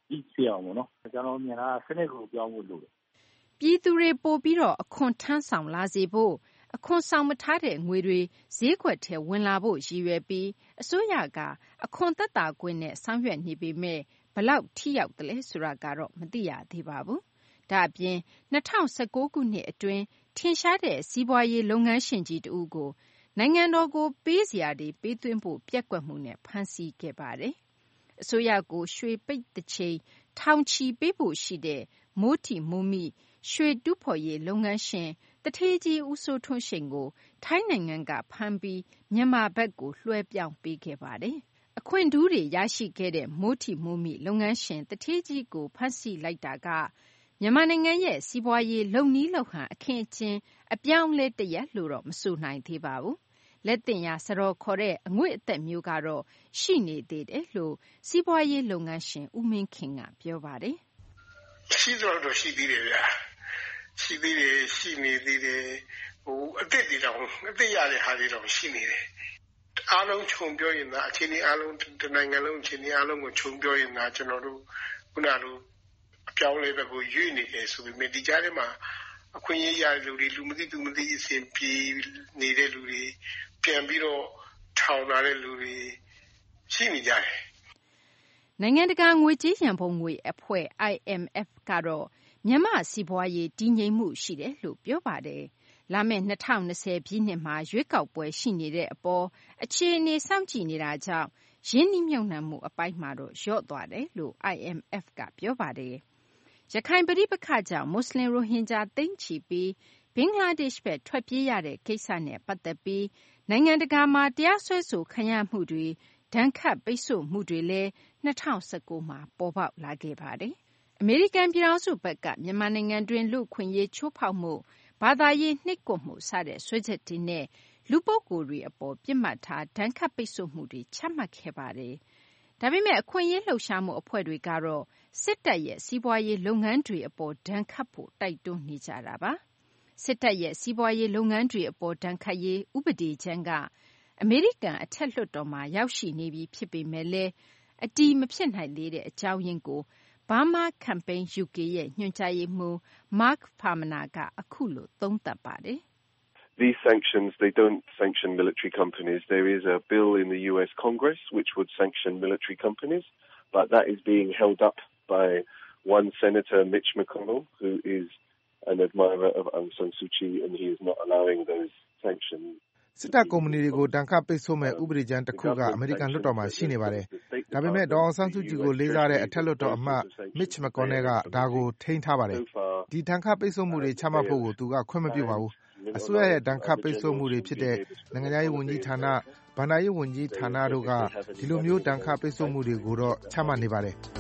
ကြီးဖြစ်အောင်ပေါ့နော်ကျွန်တော်မြင်တာစနစ်ကိုပြောင်းဖို့လိုတယ်ပြည်သူတွေပို့ပြီးတော့အခွန်ထမ်းဆောင်လာစေဖို့အခွန်ဆောင်မထားတဲ့ငွေတွေဈေးကွက်ထဲဝင်လာဖို့ရည်ရွယ်ပြီးအစိုးရကအခွန်သက်သာခွင့်နဲ့ဆောင်ရွက်နေပေမဲ့ဘလောက်ထိရောက်တယ်လဲဆိုတာကတော့မသိရသေးပါဘူး။ဒါအပြင်၂၀၁၉ခုနှစ်အတွင်းထင်ရှားတဲ့စီးပွားရေးလုပ်ငန်းရှင်ကြီးတဦးကိုနိုင်ငံတော်ကိုပေးစရာတွေပေးသွင်းဖို့ပျက်ကွက်မှုနဲ့ဖမ်းဆီးခဲ့ပါတယ်။အစိုးရကိုရွှေပိတ်တစ်ချိန်ထောင်ချီပေးဖို့ရှိတဲ့မိုးထီမိုးမိရွှေတူးဖော်ရေးလုပ်ငန်းရှင်တထေးကြီးဦးစိုးထွန်းရှိန်ကိုထိုင်းနိုင်ငံကဖမ်းပြီးမြန်မာဘက်ကိုလွှဲပြောင်းပေးခဲ့ပါတယ်။အခွင့်ထူးတွေရရှိခဲ့တဲ့မိုးထီမိုးမိလုပ်ငန်းရှင်တထေးကြီးကိုဖမ်းဆီးလိုက်တာကမြန်မာနိုင်ငံရဲ့စီးပွားရေးလုပ်နည်းလုပ်ဟန်အခင်းအကျင်းအပြောင်းလဲတရက်လို့တော့မဆိုနိုင်သေးပါဘူး။လက်တင်ရစတော်ခေါ်တဲ့အငွေ့အသက်မျိုးကတော့ရှိနေသေးတယ်လို့စီးပွားရေးလုပ်ငန်းရှင်ဦးမင်းခင်ကပြောပါတယ်။ရှိတော့တော့ရှိသေးတယ်ဗျာ။ရှိသေးတယ်ရှိနေသေးတယ်ဟိုအသက်တွေတော့အသက်ရတဲ့ဟာတွေတော့ရှိနေတယ်။အားလုံးခြုံပြောရင်ဒါအခြေအနေအားလုံးတနိုင်ငံလုံးအခြေအနေအားလုံးကိုခြုံပြောရင်ဒါကျွန်တော်တို့ခုနလိုအပြောင်းလဲပဲကိုရွေ့နေတယ်ဆိုပေမဲ့ဒီကြားထဲမှာအခွင့်အရေးရတဲ့လူတွေလူမသိသူမသိအစဉ်ပြေနေတဲ့လူတွေပြန်ပြီးတော့ထောင်လာတဲ့လူတွေရှိနေကြတယ်။နိုင်ငံတကာငွေကြေးရန်ပုံငွေအဖွဲ့ I M F ကတော့မြန်မာစီးပွားရေးတည်ငြိမ်မှုရှိတယ်လို့ပြောပါတယ်။လာမယ့်၂၀၂၀ပြည့်နှစ်မှာရွေးကောက်ပွဲရှိနေတဲ့အပေါ်အခြေအနေစောင့်ကြည့်နေတာကြောင့်ရင်းနှီးမြှုပ်နှံမှုအပိုင်းမှာတော့လျော့သွားတယ်လို့ I M F ကပြောပါတယ်။ရခိုင်ပဋိပက္ခကြောင့်မွတ်စလင်ရိုဟင်ဂျာသိန်းချီပြီးဘင်္ဂလားဒေ့ရှ်ဘက်ထွက်ပြေးရတဲ့ကိစ္စနဲ့ပတ်သက်ပြီးနိုင်ငံတကာမှာတရားစွဲဆိုခံရမှုတွေဒဏ်ခတ်ပိတ်ဆို့မှုတွေလည်း၂၀၁၉မှာပေါ်ပေါက်လာခဲ့ပါတယ်။အမေရိကန်ပြည်ထောင်စုဘက်ကမြန်မာနိုင်ငံတွင်းလူ့အခွင့်အရေးချိုးဖောက်မှုဘာသာရေးနှိပ်ကွပ်မှုစတဲ့စွဲချက်တွေနဲ့လူပုဂ္ဂိုလ်တွေအပေါ်ပြစ်မှတ်ထားဒဏ်ခတ်ပိတ်ဆို့မှုတွေချမှတ်ခဲ့ပါတယ်။ဒါပေမဲ့အခွင့်အရေးလှုပ်ရှားမှုအဖွဲ့တွေကတော့စစ်တပ်ရဲ့စီးပွားရေးလုပ်ငန်းတွေအပေါ်ဒဏ်ခတ်ဖို့တိုက်တွန်းနေကြတာပါ။စစ်တပ်ရဲ့စီးပွားရေးလုပ်ငန်းတွေအပေါ်ဒဏ်ခတ်ရေးဥပဒေကြမ်းကအမေရိကန်အထက်လွှတ်တော်မှာရောက်ရှိနေပြီဖြစ်ပေမဲ့လည်းအတည်မဖြစ်နိုင်သေးတဲ့အကြောင်းရင်းကို Burma Campaign ယူ ကေ ရဲ့ညွှန်ကြားရေးမှူး Mark Farmaner ကအခုလိုသုံးသပ်ပါတယ်။ These sanctions, they don't sanction military companies. There is a bill in the U S Congress which would sanction military companies, but that is being held up by one Senator, Mitch McConnell, who is an admirer of Aung San Suu Kyi, and he is not allowing those sanctions. စစ်တပ်ကုမ္ပဏီတွေကိုတန်ခတ်ပိတ်ဆို့မဲ့ဥပဒေကြမ်းတစ်ခုကအမေရိကန်လွှတ်တော်မှာရှိနေပါတယ်။ဒါပေမဲ့ဒေါ်အောင်ဆန်းစုကြည်ကိုလေးစားတဲ့အထက်လွှတ်တော်အမတ် Mitch McConnell ကဒါကိုထိန်းထားပါတယ်။ဒီတန်ခတ်ပိတ်ဆို့မှုတွေချမှတ်ဖို့ကိုသူကခွင့်မပြုပါဘူး။အစိုးရရဲ့တန်ခတ်ပိတ်ဆို့မှုတွေဖြစ်တဲ့နိုင်ငံခြားရေးဝန်ကြီးဌာန၊ဘဏ္ဍာရေးဝန်ကြီးဌာနတို့ကဒီလိုမျိုးတန်ခတ်ပိတ်ဆို့မှုတွေကိုတော့ချမှတ်နေပါတယ်။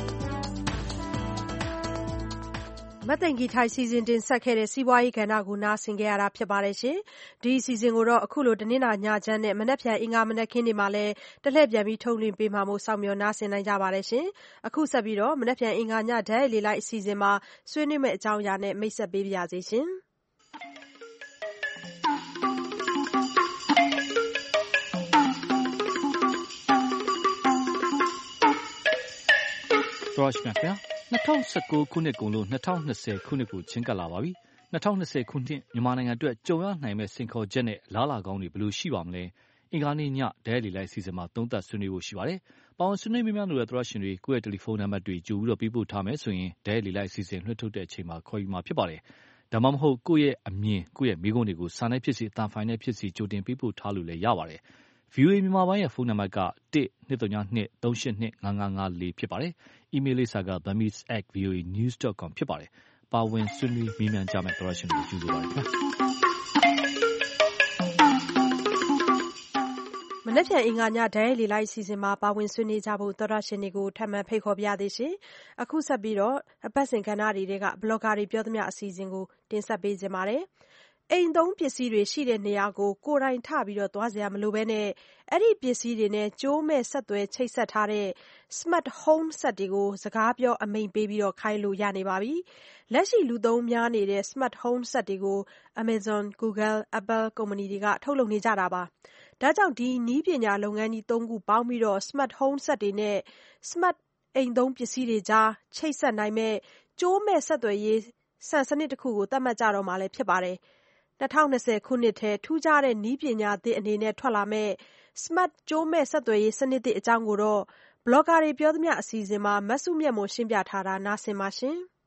မသိင်္ဂီထိုက်စီစဉ်တင်ဆက်ခဲ့တဲ့စီးပွားရေးကဏ္ဍကိုနားဆင်ခဲ့ရတာဖြစ်ပါတယ်ရှင်။ဒီအစီအစဉ်ကိုတော့အခုလိုတနင်္လာညချမ်းနဲ့မနက်ဖြန်အင်္ဂါမနက်ခင်းတွေမှာလည်းတလှည့်ပြန်ပြီးထုတ်လွှင့်ပေးမှာမို့စောင့်မျှော်နားဆင်နိုင်ကြပါတယ်ရှင်။အခုဆက်ပြီးတော့မနက်ဖြန်အင်္ဂါညဓာတ်ရိုက်လေလိုက်အစီအစဉ်မှာဆွေးနွေးမယ့်အကြောင်းအရာနဲ့မိတ်ဆက်ပေးပါရစေရှင်။တော်ရှိမြတ်ဗျာ၂၀၁၉ခုနှစ်ကုန်လို့၂၀၂၀ခုနှစ်ကိုချင်းကပ်လာပါပြီ။၂၀၂၀ခုနှစ်မြန်မာနိုင်ငံအတွက်ကြုံရနိုင်မဲ့စိန်ခေါ်ချက်နဲ့လားလာကောင်းတွေဘယ်လိုရှိပါမလဲ။အင်္ဂါနေ့ညဒဲလီလိုက်စီစဉ်မှာသုံးသပ်ဆွေးနွေးဖို့ရှိပါတယ်။ပေါင်ဆွေးနွေးမြများလို့ရသရရှင်တွေကိုယ့်ရဲ့တယ်လီဖုန်းနံပါတ်တွေကြိုပြီးတော့ပေးပို့ထားမယ်ဆိုရင်ဒဲလီလိုက်စီစဉ်လွှင့်ထုတ်တဲ့အချိန်မှာခေါ်ယူမှာဖြစ်ပါတယ်။ဒါမှမဟုတ်ကိုယ့်ရဲ့အမြင်ကိုယ့်ရဲ့မိကုန်းတွေကိုစာနဲ့ဖြစ်စီအတန်ဖိုင်နဲ့ဖြစ်စီကြိုတင်ပေးပို့ထားလို့လည်းရပါတယ်။ဗွီအိုအေမြန်မာပိုင်းရဲ့ဖုန်းနံပါတ်က၁ ၂၃၂ ၃၈၂ ၅၅၅၄ဖြစ်ပါတယ်။ အီးမေးလ်လိပ်စာက burmese at voa news dot com ဖြစ်ပါတယ်။ပါဝင်ဆွေးနွေးမေးမြန်းကြမယ့်သောရရှင်တွေကြိုဆိုပါတယ်ခင်ဗျာ။မနက်ဖြန်အင်္ဂါညဓာတ်ရိုက်လေလိုက်အစီအစဉ်မှာပါဝင်ဆွေးနွေးကြဖို့သောရရှင်တွေကိုထပ်မံဖိတ်ခေါ်ပါရစေရှင်။အခုဆက်ပြီးတော့အပတ်စဉ်ကဏ္ဍတွေကဘလော့ဂါတွေပြောသမျှအစီအစဉ်ကိုတင်ဆက်ပေးကြပါမယ်။အိမ်သုံးပစ္စည်းတွေရှိတဲ့နေရာကိုကိုယ်တိုင်ထပြီးတော့သွားစရာမလိုဘဲနဲ့အဲ့ဒီပစ္စည်းတွေနဲ့ကြိုးမဲ့ဆက်သွဲချိတ်ဆက်ထားတဲ့ smart home စက်တွေကိုစကားပြောအမိန့်ပေးပြီးတော့ခိုင်းလို့ရနေပါပြီ။လက်ရှိလူသုံးများနေတဲ့ smart home စက်တွေကို Amazon, Google, Apple ကုမ္ပဏီတွေကထုတ်လုပ်နေကြတာပါ။ ဒါကြောင့်ဒီနည်းပညာလုပ်ငန်းကြီးသုံးခုပေါင်းပြီးတော့ smart home စက်တွေနဲ့ smart အိမ်သုံးပစ္စည်းတွေကြားချိတ်ဆက်နိုင်မယ့်ကြိုးမဲ့ဆက်သွယ်ရေးစံစနစ်တစ်ခုကိုသတ်မှတ်ကြတော့မှာလည်းဖြစ်ပါတယ်။၂၀၂၀ခုနှစ်ထဲထူးခြားတဲ့နည်းပညာသစ်အနေနဲ့ထွက်လာမယ့် Smart ကြိုးမဲ့ဆက်သွယ်ရေးစနစ်သစ်အကြောင်းကိုတော့ဘလော့ဂါတွေပြောသမျှအစီအစဉ်မှာမစုမြတ်မွန်ရှင်းပြထားတာနားဆင်ပါရှင်။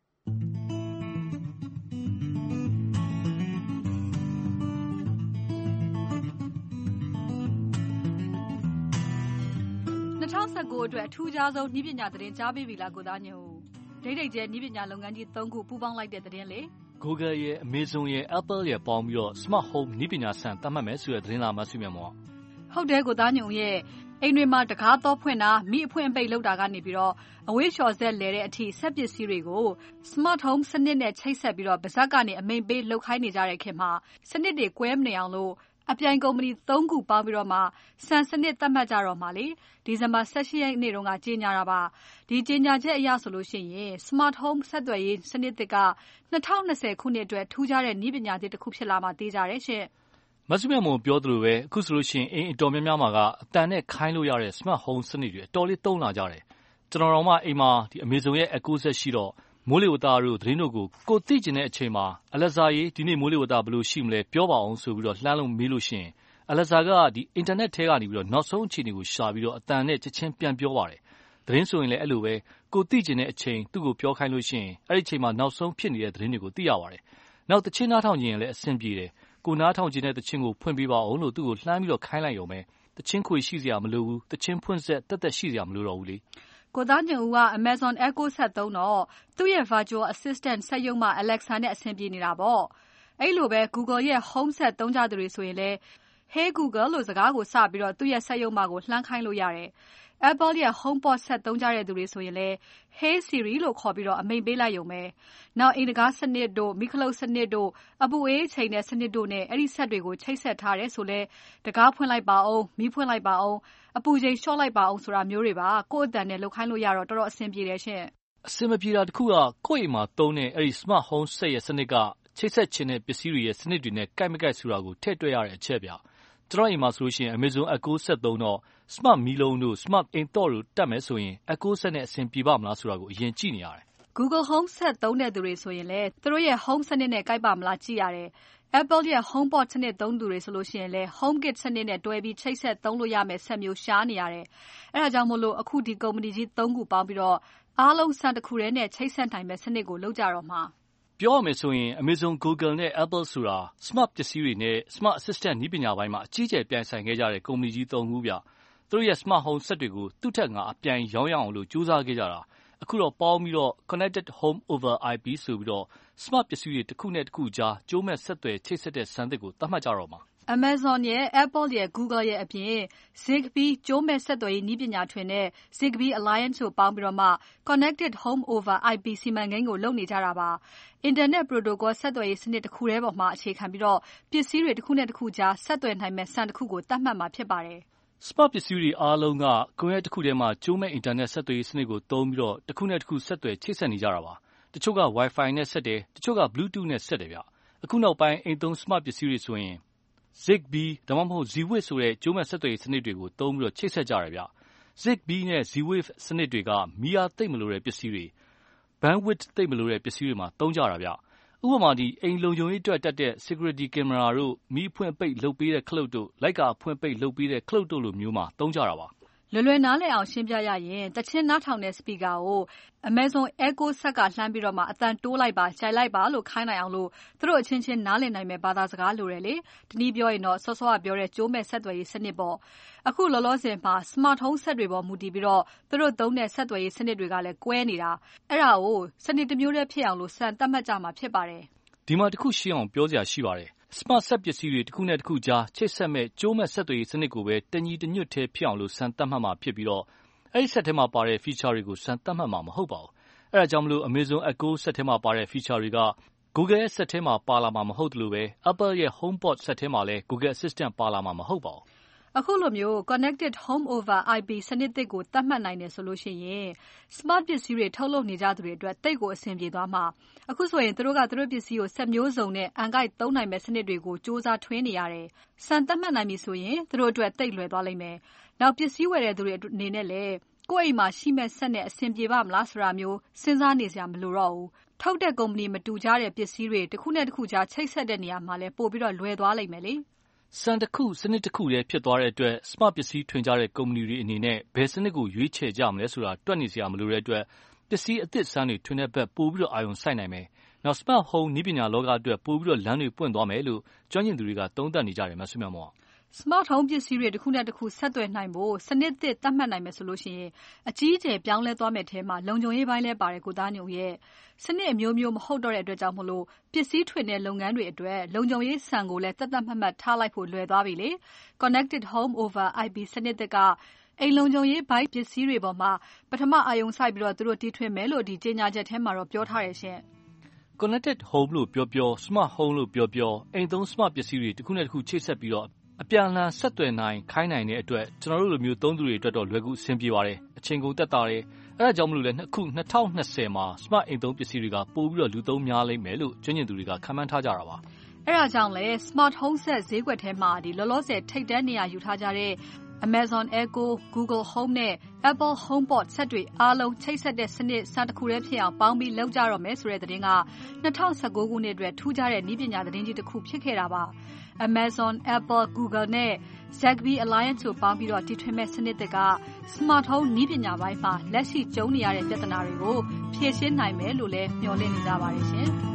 ၂၀၁၉အတွက်အထူးခြားဆုံးနည်းပညာသတင်းကြားပေးပြီလားကိုသားညို့ဒိတ်ဒိတ်ကျဲနည်းပညာလုပ်ငန်းကြီး၃ခုပူးပေါင်းလိုက်တဲ့သတင်းလေ Google ရဲ့ Amazon ရဲ့ Apple ရဲ့ပေါင်းပြီးတော့ Smart Home နည်းပညာစံသတ်မှတ်မယ်ဆိုတဲ့သတင်းလာမှဆွေးမြေ့မှာဟုတ်တယ်ကိုသားညို့ရဲ့အိမ်တွေမှာတကားတော့ဖွင့်တာမိအဖွင့်အပိတ်လောက်တာကနေပြီးတော့အဝေးလျှော်ဆက်လဲတဲ့အထိဆက်ပစ္စည်းတွေကို Smart Home စနစ်နဲ့ချိတ်ဆက်ပြီးတော့ပါဇက်ကနေအမိန်ပေးလှုပ်ခိုင်းနေကြတဲ့ခင်မှာစနစ်တွေကွဲမနေအောင်လို့အပြိုင်ကုမ္ပဏီ၃ခုပေါင်းပြီးတော့မှစံစနစ်သတ်မှတ်ကြတော့မှာလေဒီဇင်ဘာ၁၈ရက်နေ့တုန်းကကြေညာတာပါဒီကြေညာချက်အရဆိုလို့ရှိရင် Smart Home ဆက်သွယ်ရေးစနစ်တွေက၂၀၂၀ခုနှစ်အတွက်ထူးခြားတဲ့နည်းပညာသစ်တစ်ခုဖြစ်လာမှသိကြတယ်ရှင်မဆုမြတ်မွန်ပြောသလိုပဲအခုဆိုလို့ရှိရင်အိမ်အတော်များများမှာကအတန်နဲ့ခိုင်းလို့ရတဲ့ Smart Home စနစ်တွေအတော်လေးသုံးလာကြတယ်ကျွန်တော်တို့မှအိမ်မှာဒီ Amazon ရဲ့ Echo Set ရှိတော့မိုးလေဝသတို့သတင်းတို့ကိုကိုသိကျင်တဲ့အချိန်မှာ Alexa ရေဒီနေ့မိုးလေဝသဘယ်လိုရှိမလဲပြောပါအောင်ဆိုပြီးတော့လှမ်းလို့မေးလို့ရှိရင် Alexa ကဒီအင်တာနက်ထဲကနေပြီးတော့နောက်ဆုံးအခြေအနေကိုရှာပြီးတော့အတန်နဲ့ချက်ချင်းပြန်ပြောပါတယ်သတင်းဆိုရင်လည်းအဲ့လိုပဲကိုသိကျင်တဲ့အချိန်သူ့ကိုပြောခိုင်းလို့ရှိရင်အဲ့ဒီအချိန်မှာနောက်ဆုံးဖြစ်နေတဲ့သတင်းတွေကိုသိရပါတယ်နောက်တချင်းနားထောင်ခြင်းလည်းအဆင်ပြေတယ်ကိုနားထောင်ခြင်းတဲ့တချင်းကိုဖွင့်ပေးပါအောင်လို့သူ့ကိုလှမ်းပြီးတော့ခိုင်းလိုက်ရုံပဲတချင်းခွေရှိစရာမလိုဘူးတချင်းဖွင့်ဆက်တက်တက်ရှိစရာမလိုတော့ဘူးလေကိုသားညွန့်ဦးက Amazon Echo ဆက်သုံးတော့သူ့ရဲ့ Virtual Assistant စက်ရုံမှာ Alexa နဲ့အဆင်ပြေနေတာပေါ့အဲ့လိုပဲ Google ရဲ့ Home ဆက်သုံးကြသူတွေဆိုရင်လည်း Hey Google လို့စကားကိုစပြီးတော့သူ့ရဲ့စက်ရုံမှာကိုလှမ်းခိုင်းလို့ရတယ် Apple ရဲ့ HomePod ဆက်သုံးကြတဲ့သူတွေဆိုရင်လည်း Hey Siri လို့ခေါ်ပြီးတော့အမိန့်ပေးလိုက်ရုံပဲနောက်အိမ်တကားစနစ်တို့မိခလုတ်စနစ်တို့အပူအေးချိန်တဲ့စနစ်တို့နဲ့အဲ့ဒီဆက်တွေကိုချိတ်ဆက်ထားတယ်ဆိုလဲတကားဖွင့်လိုက်ပါအောင်မီးဖွင့်လိုက်ပါအောင်အပူချိန်လျှော့လိုက်ပါအောင်ဆိုတာမျိုးတွေပါကိုယ့်အတန်နဲ့လုပ်ခိုင်းလို့ရတော့တော်တော်အဆင်ပြေတယ်ရှင်အဆင်မပြေတာတခုကကိုယ့်အိမ်မှာသုံးတဲ့အဲ့ဒီ Smart Home ဆက်ရဲ့စနစ်ကချိတ်ဆက်ခြင်းတဲ့ပစ္စည်းတွေရဲ့စနစ်တွေနဲ့ကိုက်မကိုက်ဆိုတာကိုထည့်တွက်ရတဲ့အချက်ပြကျွန်တော်အိမ်မှာဆိုလို့ရှိရင် Amazon Echo ဆက်သုံးတော့ Smart မီးလုံးတို့ Smart အိမ်တော့တို့တက်မယ်ဆိုရင် Echo ဆက်နဲ့အဆင်ပြေပါမလားဆိုတာကိုအရင်ကြည့်နေရတယ် Google Home ဆက်သုံးတဲ့သူတွေဆိုရင်လည်းသူတို့ရဲ့ Home စနစ်နဲ့ကိုက်ပါမလားကြည့်ရတယ် Apple ရဲ့ HomePod စနစ်သုံးသူတွေဆိုလို့ရှိရင်လည်း HomeKit စနစ်နဲ့တွဲပြီးချိတ်ဆက်သုံးလို့ရမယ်ဆက်မျိုးရှားနေရတယ်အဲဒါကြောင့်မို့လို့အခုဒီကုမ္ပဏီကြီး၃ခုပေါင်းပြီးတော့အားလုံးစံတစ်ခုတည်းနဲ့ချိတ်ဆက်နိုင်မဲ့စနစ်ကိုလုပ်ကြတော့မှာပြောရမယ်ဆိုရင် Amazon, Google နဲ့ Apple ဆိုတာ Smart ပစ္စည်းတွေနဲ့ Smart Assistant နည်းပညာပိုင်းမှာအကြီးအကျယ်ပြိုင်ဆိုင်ခဲ့ကြတဲ့ကုမ္ပဏီကြီး၃ခုပြသူတို့ရဲ့ Smart Home ဆက်တွေကိုသူ့ထက်ငါအပြိုင်ရောင်းရအောင်လို့ကြိုးစားခဲ့ကြတာအခုတော့ပေါင်းပြီးတော့ Connected Home over အိုင် ပီ ဆိုပြီးတော့ Smart ပစ္စည်းတွေတစ်ခုနဲ့တစ်ခုကြားကြိုးမဲ့ဆက်သွယ်ချိတ်ဆက်တဲ့စံသစ်ကိုသတ်မှတ်ကြတော့မှာ Amazon ရဲ့ Apple ရဲ့ Google ရဲ့အပြင် Zigbee ကြိုးမဲ့ဆက်သွယ်ရေးနည်းပညာထွင်တဲ့ Zigbee Alliance ကိုပေါင်းပြီးတော့မှ Connected Home over အိုင် ပီ စီမံကိန်းကိုလုပ်နေကြတာပါ Internet Protocol ဆက်သွယ်ရေးစနစ်တစ်ခုတည်းပေါ်မှာအခြေခံပြီးတော့ပစ္စည်းတွေတစ်ခုနဲ့တစ်ခုကြားဆက်သွယ်နိုင်မဲ့စံတစ်ခုကိုသတ်မှတ်မှာဖြစ်ပါတယ် Smart ပစ္စည်းတွေအားလုံးကကွန်ရက်တစ်ခုထဲမှာကြိုးမဲ့ Internet ဆက်သွယ်ရေးစနစ်ကိုသုံးပြီးတော့တစ်ခုနဲ့တစ်ခုဆက်သွယ်ချိတ်ဆက်နေကြတာပါတချို့က Wi-Fi နဲ့ဆက်တယ်တချို့က Bluetooth နဲ့ဆက်တယ်ဗျအခုနောက်ပိုင်းအိမ်သုံး Smart ပစ္စည်းတွေဆိုရင် Zigbee ဒါမှမဟုတ် Z-Wave ဆိုတဲ့ကြိုးမဲ့ဆက်သွယ်ရေးစနစ်တွေကိုသုံးပြီးတော့ချိတ်ဆက်ကြတယ်ဗျ Zigbee နဲ့ Z-Wave စနစ်တွေကမီးအားသိပ်မလိုတဲ့ပစ္စည်းတွေ Bandwidth သိပ်မလိုတဲ့ပစ္စည်းတွေမှာသုံးကြတာဗျဥပမာဒီအိမ်လုံခြုံရေးအတွက်တက်တဲ့ Security Camera တို့မီးဖွင့်ပိတ်လုပ်ပေးတဲ့ခလုတ်တို့လိုက်ကဖွင့်ပိတ်လုပ်ပေးတဲ့ခလုတ်တို့လိုမျိုးမှာသုံးကြတာပါလွယ်လွယ်နားလည်အောင်ရှင်းပြရရင်တချင်းနားထောင်တဲ့ speaker ကို Amazon Echo ဆက်ကလှမ်းပြီးတော့မှအသံတိုးလိုက်ပါကြိုက်လိုက်ပါလို့ခိုင်းနိုင်အောင်လို့သူတို့အချင်းချင်းနားလည်နိုင်မဲ့ဘာသာစကားလိုတယ်လေတနည်းပြောရင်တော့စောစောကပြောတဲ့ကြိုးမဲ့ဆက်သွယ်ရေးစနစ်ပေါ့အခုလောလောဆယ်မှာ Smart Home ဆက်တွေပေါ်မူတည်ပြီးတော့သူတို့သုံးတဲ့ဆက်သွယ်ရေးစနစ်တွေကလည်းကွဲနေတာအဲ့ဒါကိုစနစ်တစ်မျိုးတည်းဖြစ်အောင်လို့စံသတ်မှတ်ကြမှာဖြစ်ပါတယ်ဒီမှာတစ်ခုရှင်းအောင်ပြောစရာရှိပါတယ် Smart ဆက်ပစ္စည်းတွေတစ်ခုနဲ့တစ်ခုကြားချိတ်ဆက်မဲ့ကြိုးမဲ့ဆက်သွယ်ရေးစနစ်ကိုပဲတညီတညွတ်ထဲဖြစ်အောင်လို့စံသတ်မှတ်မှာဖြစ်ပြီးတော့အဲ့ဒီဆက်ထဲမှာပါတဲ့ feature တွေကိုစံသတ်မှတ်မှာမဟုတ်ပါဘူးအဲ့ဒါကြောင့်မလို့ Amazon Echo ဆက်ထဲမှာပါတဲ့ feature တွေက Google ရဲ့ဆက်ထဲမှာပါလာမှာမဟုတ်လို့ပဲ Apple ရဲ့ HomePod ဆက်ထဲမှာလည်း Google Assistant ပါလာမှာမဟုတ်ပါဘူးအခုလိုမျိုး Connected Home over အိုင် ပီ စနစ်သစ်ကိုသတ်မှတ်နိုင်တယ်ဆိုလို့ရှိရင် Smart ပစ္စည်းတွေထုတ်လုပ်နေကြသူတွေအတွက်တိတ်ကိုအဆင်ပြေသွားမှာအခုဆိုရင်သူတို့ကသူတို့ပစ္စည်းကိုဆက်မျိုးစုံနဲ့အန်ကိုက်သုံးနိုင်မဲ့စနစ်တွေကိုစ조사ထွင်းနေရတယ်စံသတ်မှတ်နိုင်ပြီဆိုရင်သူတို့အတွက်တိတ်လွယ်သွားလိမ့်မယ်နောက်ပစ္စည်းဝယ်တဲ့သူတွေအနေနဲ့လည်းကိုယ့်အိမ်မှာရှိမဲ့ဆက်နဲ့အဆင်ပြေပါမလားဆိုတာမျိုးစဉ်းစားနေစရာမလိုတော့ဘူး။ထုတ်တဲ့ကုမ္ပဏီမတူကြတဲ့ပစ္စည်းတွေတစ်ခုနဲ့တစ်ခုကြားချိတ်ဆက်တဲ့နေရာမှာလည်းပို့ပြီးတော့လွယ်သွားလိမ့်မယ်လေ။စံတစ်ခုစနစ်တစ်ခုတည်းဖြစ်သွားတဲ့အတွက် smart ပစ္စည်းထွင်ကြတဲ့ကုမ္ပဏီတွေအနေနဲ့ဘယ်စနစ်ကိုရွေးချယ်ကြမလဲဆိုတာတွက်နေစရာမလိုတဲ့အတွက်ပစ္စည်းအသစ်စမ်းတွေထွင်တဲ့ဘက်ပို့ပြီးတော့အာရုံစိုက်နိုင်မယ်။နောက် smart home နည်းပညာလောကအတွက်ပို့ပြီးတော့လမ်းတွေပွင့်သွားမယ်လို့ကျွမ်းကျင်သူတွေကသုံးသပ်နေကြတယ်မဆုမြတ်မောင်။ Smart home ပစ္စည်းတွေတစ်ခုနဲ့တစ်ခုဆက်သွယ်နိုင်ဖို့စနစ်သစ်သတ်မှတ်နိုင်မယ်ဆိုလို့ရှိရင်အကြီးအကျယ်ပြောင်းလဲသွားမယ့်ထဲမှာလုံခြုံရေးပိုင်းလဲပါတယ်ကိုသားညုံရဲ့စနစ်အမျိုးမျိုးမဟုတ်တော့တဲ့အတွက်ကြောင့်မလို့ပစ္စည်းထွင်တဲ့လုပ်ငန်းတွေအတွက်လုံခြုံရေးစံကိုလည်းသက်သက်မှတ်မှတ်ထားလိုက်ဖို့လွယ်သွားပြီလေ Connected Home over အိုင် ပီ စနစ်သစ်ကအိမ်လုံခြုံရေးဘိုက်ပစ္စည်းတွေပေါ်မှာပထမအာရုံစိုက်ပြီးတော့သူတို့တီထွင်မယ်လို့ဒီကြေညာချက်ထဲမှာတော့ပြောထားရရှင် Connected Home လို့ပြောပြော Smart Home လို့ပြောပြောအိမ်သုံး smart ပစ္စည်းတွေတစ်ခုနဲ့တစ်ခုချိတ်ဆက်ပြီးတော့အပြန်အလှန်ဆက်သွယ်နိုင်ခိုင်းနိုင်တဲ့အတွက်ကျွန်တော်တို့လိုမျိုးသုံးသူတွေအတွက်တော့လွယ်ကူအဆင်ပြေပါတယ်အချိန်ကုန်သက်သာတယ်အဲဒါကြောင့်မလို့လဲအခု၂၀၂၀မှာ smart အိမ်သုံးပစ္စည်းတွေကပို့ပြီးတော့လူသုံးများလိမ့်မယ်လို့ကျွမ်းကျင်သူတွေကခန့်မှန်းထားကြတာပါအဲဒါကြောင့်လဲ smart home set ဈေးကွက်ထဲမှာဒီလောလောဆယ်ထိပ်တန်းနေရာယူထားကြတဲ့ Amazon Echo, Google Home နဲ့ Apple HomePod ဆက်တွေအားလုံးချိတ်ဆက်တဲ့စနစ်စတစ်ခုတည်းဖြစ်အောင်ပေါင်းပြီးလုပ်ကြတော့မယ်ဆိုတဲ့သတင်းက၂၀၁၉ခုနှစ်အတွက်ထူးခြားတဲ့နည်းပညာသတင်းကြီးတစ်ခုဖြစ်ခဲ့တာပါ။ Amazon, Apple, Google နဲ့ Zigbee Alliance ကိုပေါင်းပြီးတော့တီထွင်မဲ့စနစ်သစ်က Smart Home နည်းပညာပိုင်းမှာလက်ရှိကြုံနေရတဲ့ပြဿနာတွေကိုဖြေရှင်းနိုင်မယ်လို့လည်းမျှော်လင့်နေကြပါတယ်ရှင်။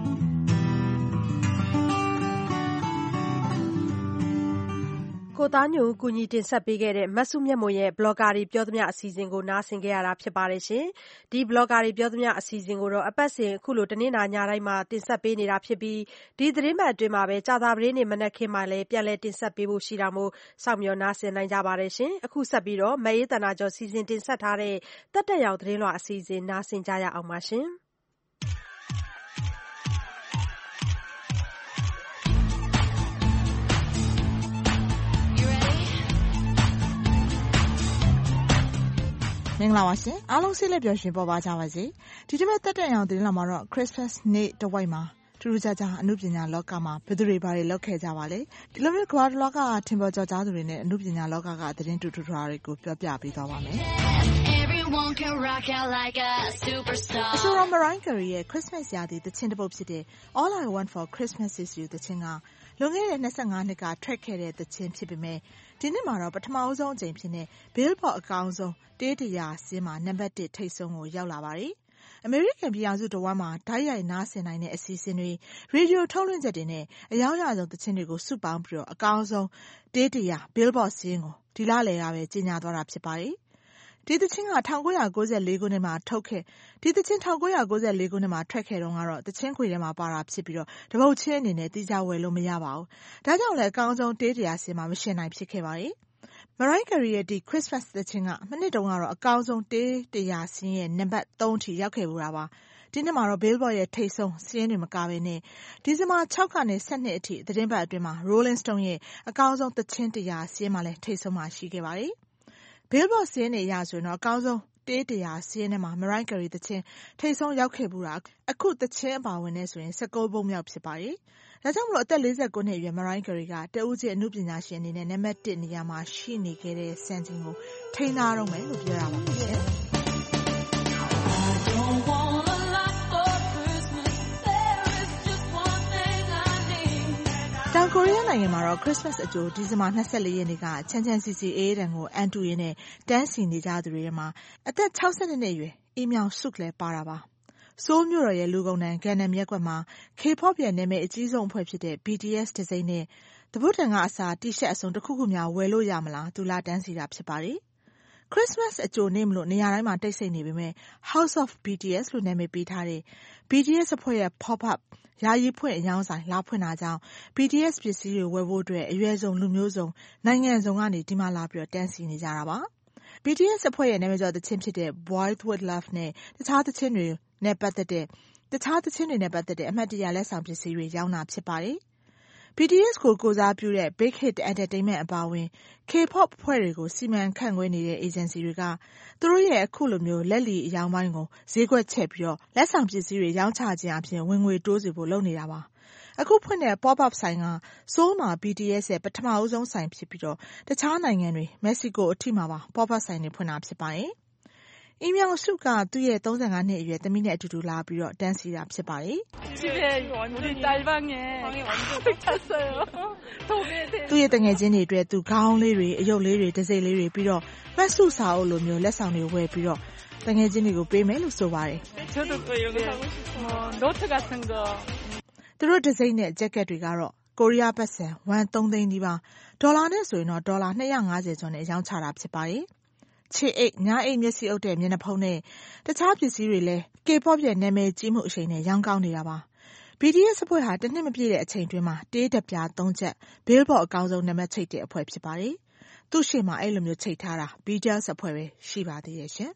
ကိုသားညွန့်ကူညီတင်ဆက်ပေးခဲ့တဲ့မဆုမြတ်မွန်ရဲ့ Blogger တွေပြောသမျှအစီအစဉ်ကိုနားဆင်ခဲ့ရတာဖြစ်ပါတယ်ရှင်။ဒီ Blogger တွေပြောသမျှအစီအစဉ်ကိုတော့အပတ်စဉ်အခုလိုတနင်္လာညတိုင်းမှာတင်ဆက်ပေးနေတာဖြစ်ပြီးဒီသတင်းပတ်အတွင်းမှာပဲကြာသပတေးနေ့မနက်ခင်းမှာလည်းပြန်လည်တင်ဆက်ပေးဖို့ရှိတာမို့စောင့်မျှော်နားဆင်နိုင်ကြပါတယ်ရှင်။အခုဆက်ပြီးတော့မအေးတနာကျော်စီစဉ်တင်ဆက်ထားတဲ့တက်တက်ရောက်သတင်းလွှာအစီအစဉ်နားဆင်ကြရအောင်ပါရှင်။မင်္ဂလာပါရှင်အားလုံးစိတ်လက်ပျော်ရွှင်ပေါ်ပါကြပါစေဒီတစ်ပတ်တက်တဲ့အောင်သတင်းလာမှာတော့ Christmas နေ့တဝိုက်မှာထူးထူးခြားခြားအမှုပညာလောကမှာဘယ်သူတွေဘာတွေလုပ်ခဲ့ကြပါလဲဒီလိုမျိုးကမ္ဘာလောကကထင်ပေါ်ကျော်ကြားသူတွေနဲ့အမှုပညာလောကကသတင်းတူတူထွားတွေကိုပြောပြပေးသွားပါမယ်အဆိုတော် Mariah Carey ရဲ့ Christmas ရာသီသီချင်းတစ်ပုဒ်ဖြစ်တဲ့ All I Want for Christmas Is You သီချင်းကလွန်ခဲ့တဲ့၂၅နှစ်ကထွက်ခဲ့တဲ့သီချင်းဖြစ်ပေမဲ့ဒီနှစ်မှာတော့ပထမအဆုံးအကြိမ်ဖြစ်တဲ့ Billboard အကောင်းဆုံးတေးတရာစင်းမှာနံပါတ်တစ်ထိပ်ဆုံးကိုရောက်လာပါတယ်။အမေရိကန်ပြည်ထောင်စုတဝန်းမှာဓာတ်ရိုက်နားဆင်နိုင်တဲ့အစီအစဉ်တွေရေဒီယိုထုတ်လွှင့်ချက်တွေနဲ့အယောင်ရဆုံးသီချင်းတွေကိုစုပေါင်းပြီးတော့အကောင်းဆုံးတေးတရာ Billboard စင်းကိုဒီလလယ်ကပဲကြေညာသွားတာဖြစ်ပါတယ်။ဒီသီချင်းက၁၉၉၄ခုနှစ်မှာထုတ်ခဲ့ဒီသီချင်း၁၉၉၄ခုနှစ်မှာထွက်ခဲ့တော့ကတော့သီချင်းခွေထဲမှာပါတာဖြစ်ပြီးတော့တပုတ်ချင်းအနေနဲ့တိကျဝယ်လို့မရပါဘူး။ဒါကြောင့်လည်းအကောင်းဆုံးတေးတရာစင်းမှာမရှင်နိုင်ဖြစ်ခဲ့ပါတယ်။ Mariah Carey ရဲ့ဒီ Christmas သီချင်းကမနှစ်တုန်းကတော့အကောင်းဆုံးတေးတရာစင်းရဲ့နံပါတ်သုံးထိရောက်ခဲ့ဘူးတာပါ။ဒီနှစ်မှာတော့ Billboard ရဲ့ထိပ်ဆုံးစင်းတွေမကဘဲနဲ့ဒီဇင်ဘာ၆ကနေ၁၂အထိသတင်းပတ်အတွင်းမှာ Rolling Stone ရဲ့အကောင်းဆုံးသီချင်းတရာစင်းမှာလည်းထိပ်ဆုံးမှာရှိခဲ့ပါတယ်။ Billboard စင်းတွေရဆိုရင်တော့အကောင်းဆုံးတေးတရာစင်းထဲမှာ Mariah Carey သီချင်းထိပ်ဆုံးရောက်ခဲ့ဘူးတာအခုသီချင်းအပါဝင်နဲ့ဆိုရင်၁၉ပုဒ်မြောက်ဖြစ်ပါတယ်။ဒါကြောင့်မလို့အသက်လေးဆယ်ကိုနှစ်အရွယ် Mariah Carey ကတဦးချင်းအမှုပညာရှင်အနေနဲ့နံပါတ်တစ်နေရာမှာရှိနေခဲ့တဲ့စံချိန်ကိုထိန်းထားတော့မယ်လို့ပြောရပါမယ်ရှင်။တောင်ကိုရီးယားနိုင်ငံမှာတော့ Christmas အကြိုဒီဇင်ဘာ၂၄ရက်နေ့ကချမ်းချမ်းစီစီအေးတံကိုအန်တူရင်းနဲ့တန်းစီနေကြသူတွေထဲမှာအသက်၆၂နှစ်အရွယ်အေးမြောင်စုကလည်းပါတာပါ။ဆိုးမြို့တော်ရဲ့လူကုန်တန်းဂန်နမ်ရက်ကွက်မှာ K-pop ရဲ့နာမည်အကြီးဆုံးအဖွဲ့ဖြစ်တဲ့ ဘီ တီ အက်စ် တစိမ့်နဲ့သဘုတ်တန်ကအစားတီရှပ်အစုံတစ်ခုခုများဝယ်လို့ရမလားသူလာတန်းစီတာဖြစ်ပါတယ်။ Christmas အကြိုနေ့မလို့နေရာတိုင်းမှာတိတ်ဆိတ်နေပေမဲ့ House of ဘီ တီ အက်စ် လို့နာမည်ပေးထားတဲ့ ဘီ တီ အက်စ် အဖွဲ့ရဲ့ Pop-up ယာယီဖွင့်အယောင်းဆိုင်လာဖွင့်တာကြောင့် ဘီ တီ အက်စ် ပစ္စည်းတွေဝယ်ဖို့အတွက်အရွယ်စုံလူမျိုးစုံနိုင်ငံစုံကနေဒီမှာလာပြီးတော့တန်းစီနေကြတာပါ။ ဘီ တီ အက်စ် အဖွဲ့ရဲ့နာမည်ကျော်သီချင်းဖြစ်တဲ့ Boys with Love နဲ့တခြားသီချင်းတွေနဲ့ပတ်သက်တဲ့တခြားသီချင်းတွေနဲ့ပတ်သက်တဲ့အမှတ်တရလက်ဆောင်ပစ္စည်းတွေရောင်းတာဖြစ်ပါတယ်။ ဘီ တီ အက်စ် ကိုကိုစားပြုတဲ့ Big Hit Entertainment အပါအဝင် K-pop အဖွဲ့တွေကိုစီမံခန့်ခွဲနေတဲ့အေဂျင်စီတွေကသူတို့ရဲ့အခုလိုမျိုးလက်လီအယောင်းပိုင်းကိုဈေးကွက်ချက်ပြီးတော့လက်ဆောင်ပစ္စည်းတွေရောင်းချခြင်းအပြင်ဝင်ငွေတိုးစေဖို့လုပ်နေတာပါ။အခုဖွင့်တဲ့ Pop-up ဆိုင်ကဆိုးမှာ ဘီ တီ အက်စ် ရဲ့ပထမဦးဆုံးဆိုင်ဖြစ်ပြီးတော့တခြားနိုင်ငံတွေမက္ကဆီကိုအထိမှာပါ Pop-up ဆိုင်တွေဖွင့်တာဖြစ်ပါတယ်။အိမ်မြောင်စုကသူ့ရဲ့သုံးဆယ့်ငါးနှစ်အရွယ်သမီးနဲ့အတူတူလာပြီးတော့တန်းစီတာဖြစ်ပါတယ်။ 집에 우리 딸방에 방이 완전 찼어요. သူ့ရဲ့တငယ်ချင်းတွေအတွက်သူခေါင်းလေးတွေအယုတ်လေးတွေတစိမ့်လေးတွေပြီးတော့မတ်စုစာအုပ်လိုမျိုးလက်ဆောင်တွေဝယ်ပြီးတော့တငယ်ချင်းတွေကိုပေးမယ်လို့ဆိုပါတယ်။ 저도 또 이런 거 사고 싶어. 노트 같은 거. သူတို့ဒီဇိုင်းနဲ့ဂျက်ကက်တွေကတော့ကိုရီးယားဘတ်စံဝမ်သုံးသိန်းဒီပါဒေါ်လာနဲ့ဆိုရင်တော့ဒေါ်လာနှစ်ရာငါးဆယ်ကျော်နဲ့ရောင်းချတာဖြစ်ပါတယ်။ချစ်အိတ်ညာအိတ်မျက်စိအုပ်တဲ့မျက်နှာဖုံးနဲ့တခြားပစ္စည်းတွေလည်း K-pop ရဲ့နာမည်ကြီးမှုအရှိန်နဲ့ရောင်းကောင်းနေတာပါ။ B T S အဖွဲ့ဟာတစ်နှစ်မပြည့်တဲ့အချိန်တွင်းမှာတေးဓပြသုံးချက် Billboard အကောင်းဆုံးနံပါတ်ချိတ်တဲ့အဖွဲ့ဖြစ်ပါတယ်။သူ့ရှေ့မှာအဲ့လိုမျိုးချိတ်ထားတာ B T S အဖွဲ့ပဲရှိပါသေးရဲ့ရှင်။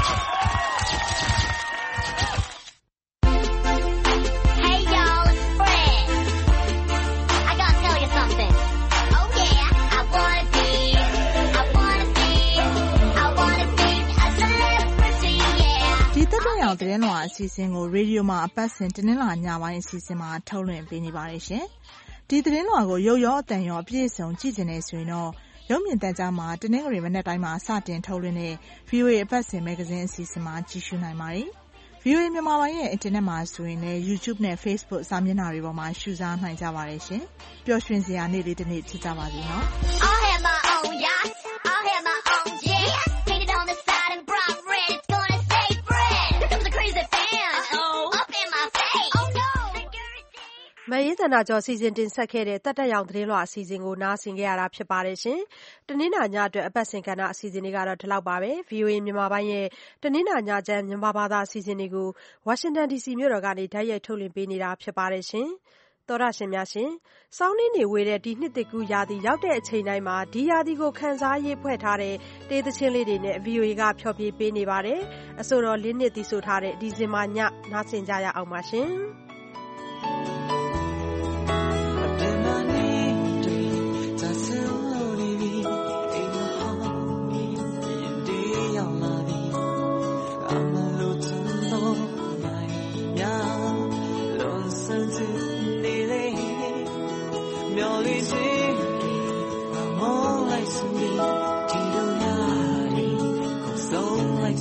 ဒီတက်တဲ့အောင်သတင်းလွှာအစီအစဉ်ကိုရေဒီယိုမှာအပတ်စဉ်တင်းလာညပိုင်းအစီအစဉ်မှာထုတ်လွှင့်ပေးနေပါတယ်ရှင်။ဒီသတင်းလွှာကိုရုပ်ရောအသံရောအပြည့်အစုံကြည့်နေဆိုရင်တော့ရုပ်မြင်သံကြားမှာတင်းငွေမနေ့တိုင်းမှာစတင်ထုတ်လွှင့်တဲ့ V O A အပတ်စဉ်မဂ္ဂဇင်းအစီအစဉ်မှာကြည့်ရှုနိုင်ပါတယ်။ V O A မြန်မာပိုင်းရဲ့အင်တာနက်မှာဆိုရင်လည်း YouTube နဲ့ Facebook စာမျက်နှာတွေပေါ်မှာရှုစားနိုင်ကြပါတယ်ရှင်။ပျော်ရွှင်စရာနေ့လေးတစ်နေ့ဖြစ်ကြပါစေနော်။ I'll have my own yacht. I'll have my own jet. Painted on the side and bright red. It's gonna stay red. Here comes the crazy fan. Uh-oh. Up in my face. Oh no. မရေးသနာကျော်စီစဉ်တင်ဆက်ခဲ့တဲ့တက်တက်ရောင်သတင်းလွှာအစီအစဉ်ကိုနားဆင်ကြရတာဖြစ်ပါတယ်ရှင်။တနင်္လာညအတွက်အပတ်စဉ်ကဏ္ဍအစီအစဉ်တွေကတော့ဒီလောက်ပါပဲ။ V O A မြန်မာပိုင်းရဲ့တနင်္လာညချမ်းမြန်မာဘာသာအစီအစဉ်တွေကို Washington D C မြို့တော်ကနေဓာတ်ရိုက်ထုတ်လွှင့်ပေးနေတာဖြစ်ပါတယ်ရှင်။သောရရှင်များရှင်။စောင်းနှင်းနေဝေးတဲ့ဒီနှစ်တကူရာသီရောက်တဲ့အချိန်တိုင်းမှာဒီရာသီကိုခန်းစားရေးဖွဲ့ထားတဲ့တေးသချင်းလေးတွေနဲ့ V O A ကဖျော်ဖြေပေးနေပါတယ်။အဆိုတော်လေးနှစ်သီးဆိုထားတဲ့ဒီဇင်ဘာညနားဆင်ကြရအောင်ပါရှင်။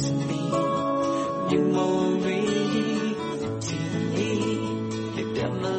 You won't read to me if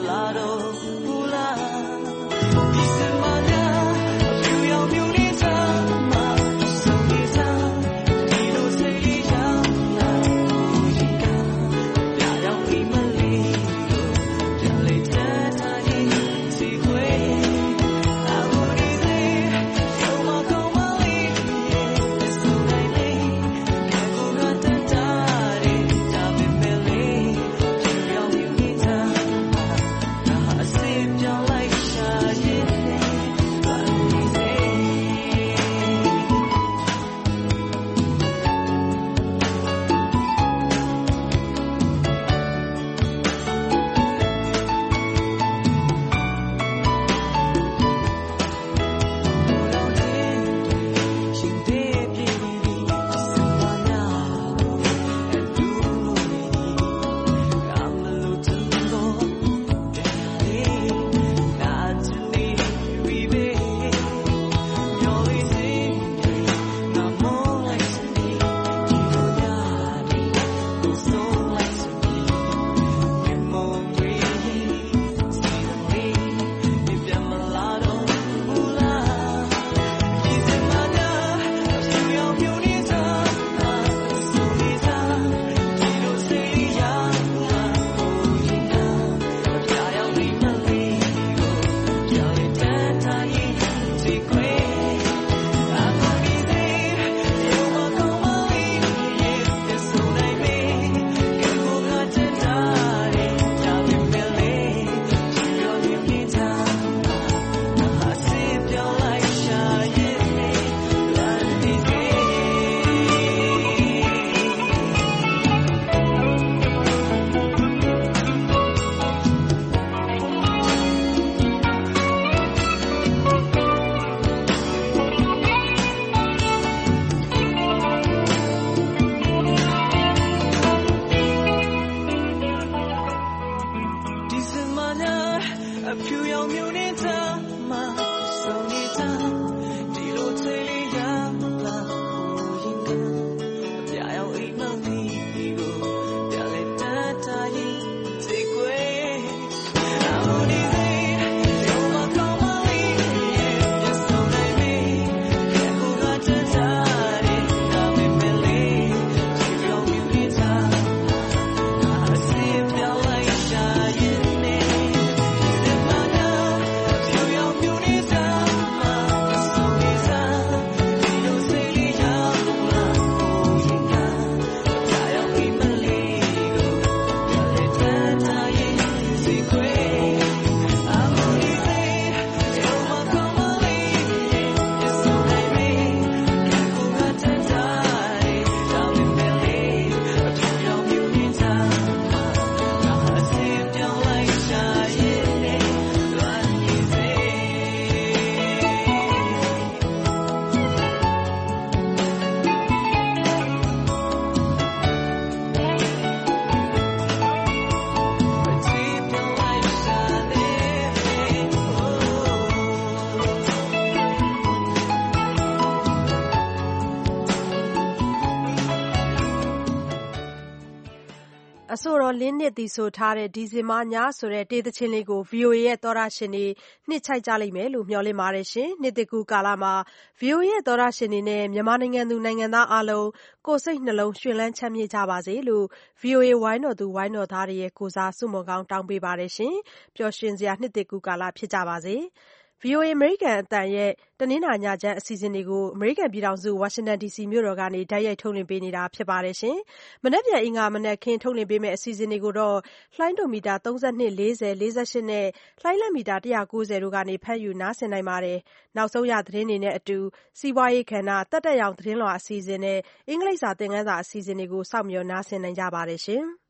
အဆိုတော်လင်းနစ်သီဆိုထားတဲ့ဒီဇင်ဘာညဆိုတဲ့တေးသချင်းလေးကို ဗွီအိုအေ ရဲ့သောတရှင်တွေနှစ်ချိုက်ကြလိမ့်မယ်လို့မျှော်လင့်ပါတယ်ရှင်။နှစ်သစ်ကူးကာလမှာ ဗွီအိုအေ ရဲ့သောတရှင်တွေနဲ့မြန်မာနိုင်ငံသူနိုင်ငံသားအားလုံးကိုယ်စိတ်နှလုံးရွှင်လန်းချမ်းမြေ့ကြပါစေလို့ ဗွီအိုအေ ဝိုင်းတော်သူဝိုင်းတော်သားတွေရဲ့ကိုယ်စားဆုမွန်ကောင်းတောင်းပေးပါတယ်ရှင်။ပျော်ရွှင်စရာနှစ်သစ်ကူးကာလဖြစ်ကြပါစေ။ ဗွီအိုအေ အမေရိကန်အသံရဲ့တနင်္လာညချမ်းအစီအစဉ်တွေကိုအမေရိကန်ပြည်ထောင်စုဝါရှင်တန်ဒီစီမြို့တော်ကနေတိုက်ရိုက်ထုတ်လွှင့်ပေးနေတာဖြစ်ပါတယ်ရှင်။မနက်ဖြန်အင်္ဂါမနက်ခင်းထုတ်လွှင့်ပေးမယ့်အစီအစဉ်တွေကိုတော့လှိုင်းဒိုမီတာသုံး၂၊၄၀၊၄၈နဲ့လှိုင်းလတ်မီတာ၁၉၀တို့ကနေဖမ်းယူနားဆင်နိုင်ပါတယ်။နောက်ဆုံးရသတင်းတွေနဲ့အတူစီးပွားရေးကဏ္ဍ၊သက်တက်ရောင်သတင်းလွှာအစီအစဉ်နဲ့အင်္ဂလိပ်စာသင်ခန်းစာအစီအစဉ်တွေကိုစောင့်မျှော်နားဆင်နိုင်ကြပါတယ်ရှင်။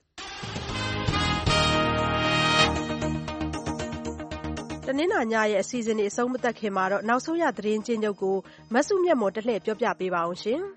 တနင်္လာညရဲ့အစီအစဉ်တွေအဆုံးမသတ်ခင်မှာတော့နောက်ဆုံးရသတင်းချင်းချုပ်ကိုမဆုမြတ်မော်တလှည့်ပြောပြပေးပါအောင်ရှင်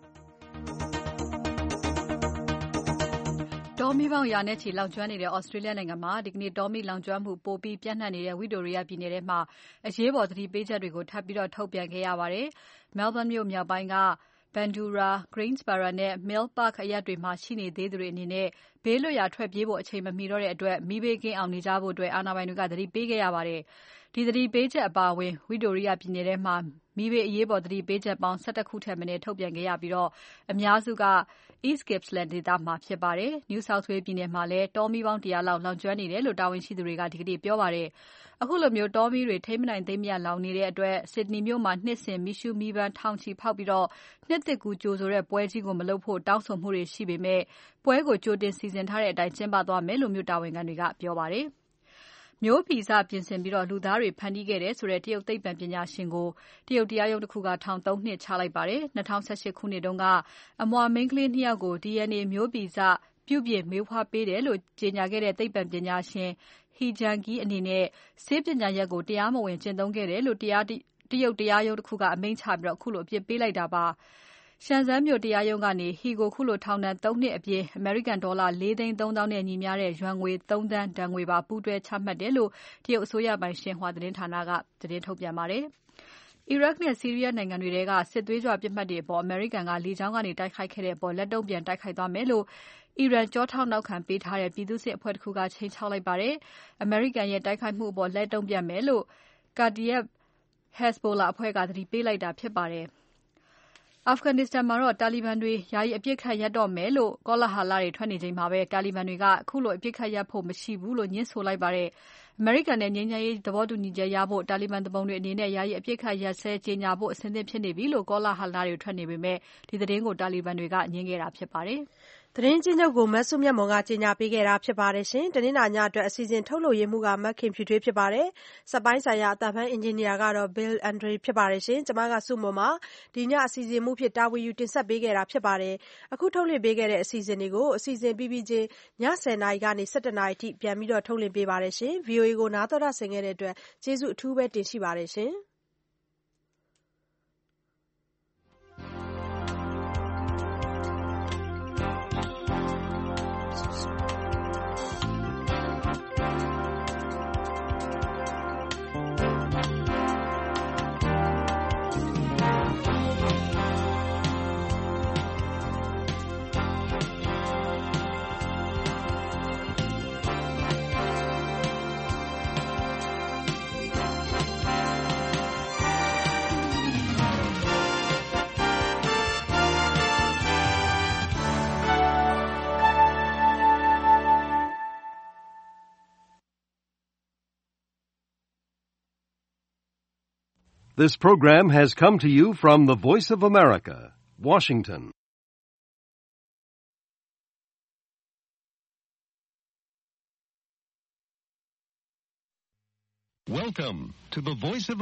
။တောမီးပေါင်းရာနဲ့ချီလောင်ကျွမ်းနေတဲ့ Australia နိုင်ငံမှာဒီကနေ့တောမီးလောင်ကျွမ်းမှုပိုပြီးပြန့်နှံ့နေတဲ့ Victoria ပြည်နယ်ထဲမှာအရေးပေါ်သတိပေးချက်တွေကိုထပ်ပြီးတော့ထုတ်ပြန်ခဲ့ရပါတယ်။ Melbourne မြို့မြောက်ပိုင်းကBandura, Greensboro နဲ့ Mill Park အရပ်တွေမှာရှိနေသေးသူတွေအနေနဲ့ဘေးလွတ်ရာထွက်ပြေးဖို့အချိန်မမီတော့တဲ့အတွက်မီးဘေးကင်းအောင်နေကြဖို့အာဏာပိုင်တွေကသတိပေးခဲ့ရပါတယ်။ဒီသတိပေးချက်အပါအဝင် Victoria ပြည်နယ်ထဲမှာမီးဘေးအရေးပေါ်သတိပေးချက်ပေါင်း၁၁ခုထက်မနည်းထုတ်ပြန်ခဲ့ရပြီးတော့အများစုက East Gippsland ဒေသမှာဖြစ်ပါတယ်။ New South Wales ပြည်နယ်မှာလည်းတောမီးပေါင်းတရာလောက်လောင်ကျွမ်းနေတယ်လို့တာဝန်ရှိသူတွေကဒီကနေ့ပြောပါတယ်။အခုလိုမျိုးတောမီးတွေထိမ်းမနိုင်သိမ်းမရလောင်နေတဲ့အတွက် Sydney မြို့မှာနှစ်စဉ်မီးရှူးမီးပန်းထောင်ချီဖောက်ပြီးတော့နှစ်သစ်ကူးကြိုဆိုတဲ့ပွဲကြီးကိုမလုပ်ဖို့တောင်းဆိုမှုတွေရှိပေမဲ့ပွဲကိုကြိုတင်စီစဉ်ထားတဲ့အတိုင်းကျင်းပသွားမယ်လို့မြို့တာဝန်ခံတွေကပြောပါတယ်။မျိုးဗီဇပြင်ဆင်ပြီးတော့လူသားတွေဖန်တီးခဲ့တယ်ဆိုတဲ့တရုတ်သိပ္ပံပညာရှင်ကိုတရုတ်တရားရုံးတစ်ခုကထောင်သုံးနှစ်ချလိုက်ပါတယ်။၂၀၁၈ခုနှစ်တုန်းကအမွှာမိန်းကလေးနှစ်ယောက်ကို DNA မျိုးဗီဇပြုပြင်မွေးဖွားပေးတယ်လို့ကြေညာခဲ့တဲ့သိပ္ပံပညာရှင် He Jiankui အနေနဲ့ဆေးပညာရပ်ကိုတရားမဝင်ကျင့်သုံးခဲ့တယ်လို့တရားတရုတ်တရားရုံးတစ်ခုကအမိန့်ချပြီးတော့ခုလိုအပြစ်ပေးလိုက်တာပါ။ရှန်ဇန်းမြို့တရားရုံးကနေ He ကိုခုလိုထောင်ဒဏ်သုံးနှစ်အပြင်အမေရိကန်ဒေါ်လာလေးသိန်းသုံးသောင်းနဲ့ညီမျှတဲ့ယွမ်ငွေသုံးသန်းဒဏ်ငွေပါပူးတွဲချမှတ်တယ်လို့တရုတ်အစိုးရပိုင်ရှင်ဟွာသတင်းဌာနကသတင်းထုတ်ပြန်ပါတယ်။အီရတ်နဲ့ဆီးရီးယားနိုင်ငံတွေထဲကစစ်သွေးကြွပစ်မှတ်တွေအပေါ်အမေရိကန်ကလေကြောင်းကနေတိုက်ခိုက်ခဲ့တဲ့အပေါ်လက်တုံ့ပြန်တိုက်ခိုက်သွားမယ်လို့အီရန်ကြောထောက်နောက်ခံပေးထားတဲ့ပြည်သူ့စစ်အဖွဲ့တစ်ခုကချိန်ချောက်လိုက်ပါတယ်။အမေရိကန်ရဲ့တိုက်ခိုက်မှုအပေါ်လက်တုံ့ပြန်မယ်လို့ Kataib Hezbollah အဖွဲ့ကသတိပေးလိုက်တာဖြစ်ပါတယ်။ Afghanistan မှာတော့တာလီဘန်တွေယာယီအပြစ်ခတ်ရပ်တော့မယ်လို့ကောလဟာလတွေထွက်နေချိန်မှာပဲတာလီဘန်တွေကအခုလိုအပြစ်ခတ်ရပ်ဖို့မရှိဘူးလို့ညှင်းဆိုလိုက်ပါတယ်။အမေရိကန်နဲ့ငြိမ်းချမ်းရေးသဘောတူညီချက်ရဖို့တာလီဘန်သူပုန်တွေအနေနဲ့ယာယီအပြစ်ခတ်ရပ်စဲကြေညာဖို့အဆင်သင့်ဖြစ်နေပြီလို့ကောလဟာလတွေထွက်နေပေမဲ့ဒီသတင်းကိုတာလီဘန်တွေကငြင်းခဲ့တာဖြစ်ပါတယ်။သတင်းချင်းချုပ်ကိုမဆုမြတ်မော်ကကြေညာပေးခဲ့တာဖြစ်ပါတယ်ရှင်။တနင်္လာညအတွက်အစီအစဉ်ထုတ်လို့ရမှုကမခင်ဖြူထွေးဖြစ်ပါတယ်။စက်ပိုင်းဆိုင်ရာအသံဖမ်းအင်ဂျင်နီယာကတော့ Bill Andre ဖြစ်ပါတယ်ရှင်။ကျွန်မကဆုမွန်ပါဒီညအစီအစဉ်မှုဖြစ်တာဝန်ယူတင်ဆက်ပေးခဲ့တာဖြစ်ပါတယ်။အခုထုတ်လွှင့်ပေးခဲ့တဲ့အစီအစဉ်တွေကိုအစီအစဉ်ပြီးပြီးချင်းညဆယ်နာရီကနေ၁၁နာရီထိပြန်ပြီးတော့ထုတ်လွှင့်ပေးပါတယ်ရှင်။ V O A ကိုနားတော်တာဆင်ခဲ့တဲ့အတွက်ကျေးဇူးအထူးပဲတင်ရှိပါတယ်ရှင်။ This program has come to you from the Voice of America, Washington. Welcome to the Voice of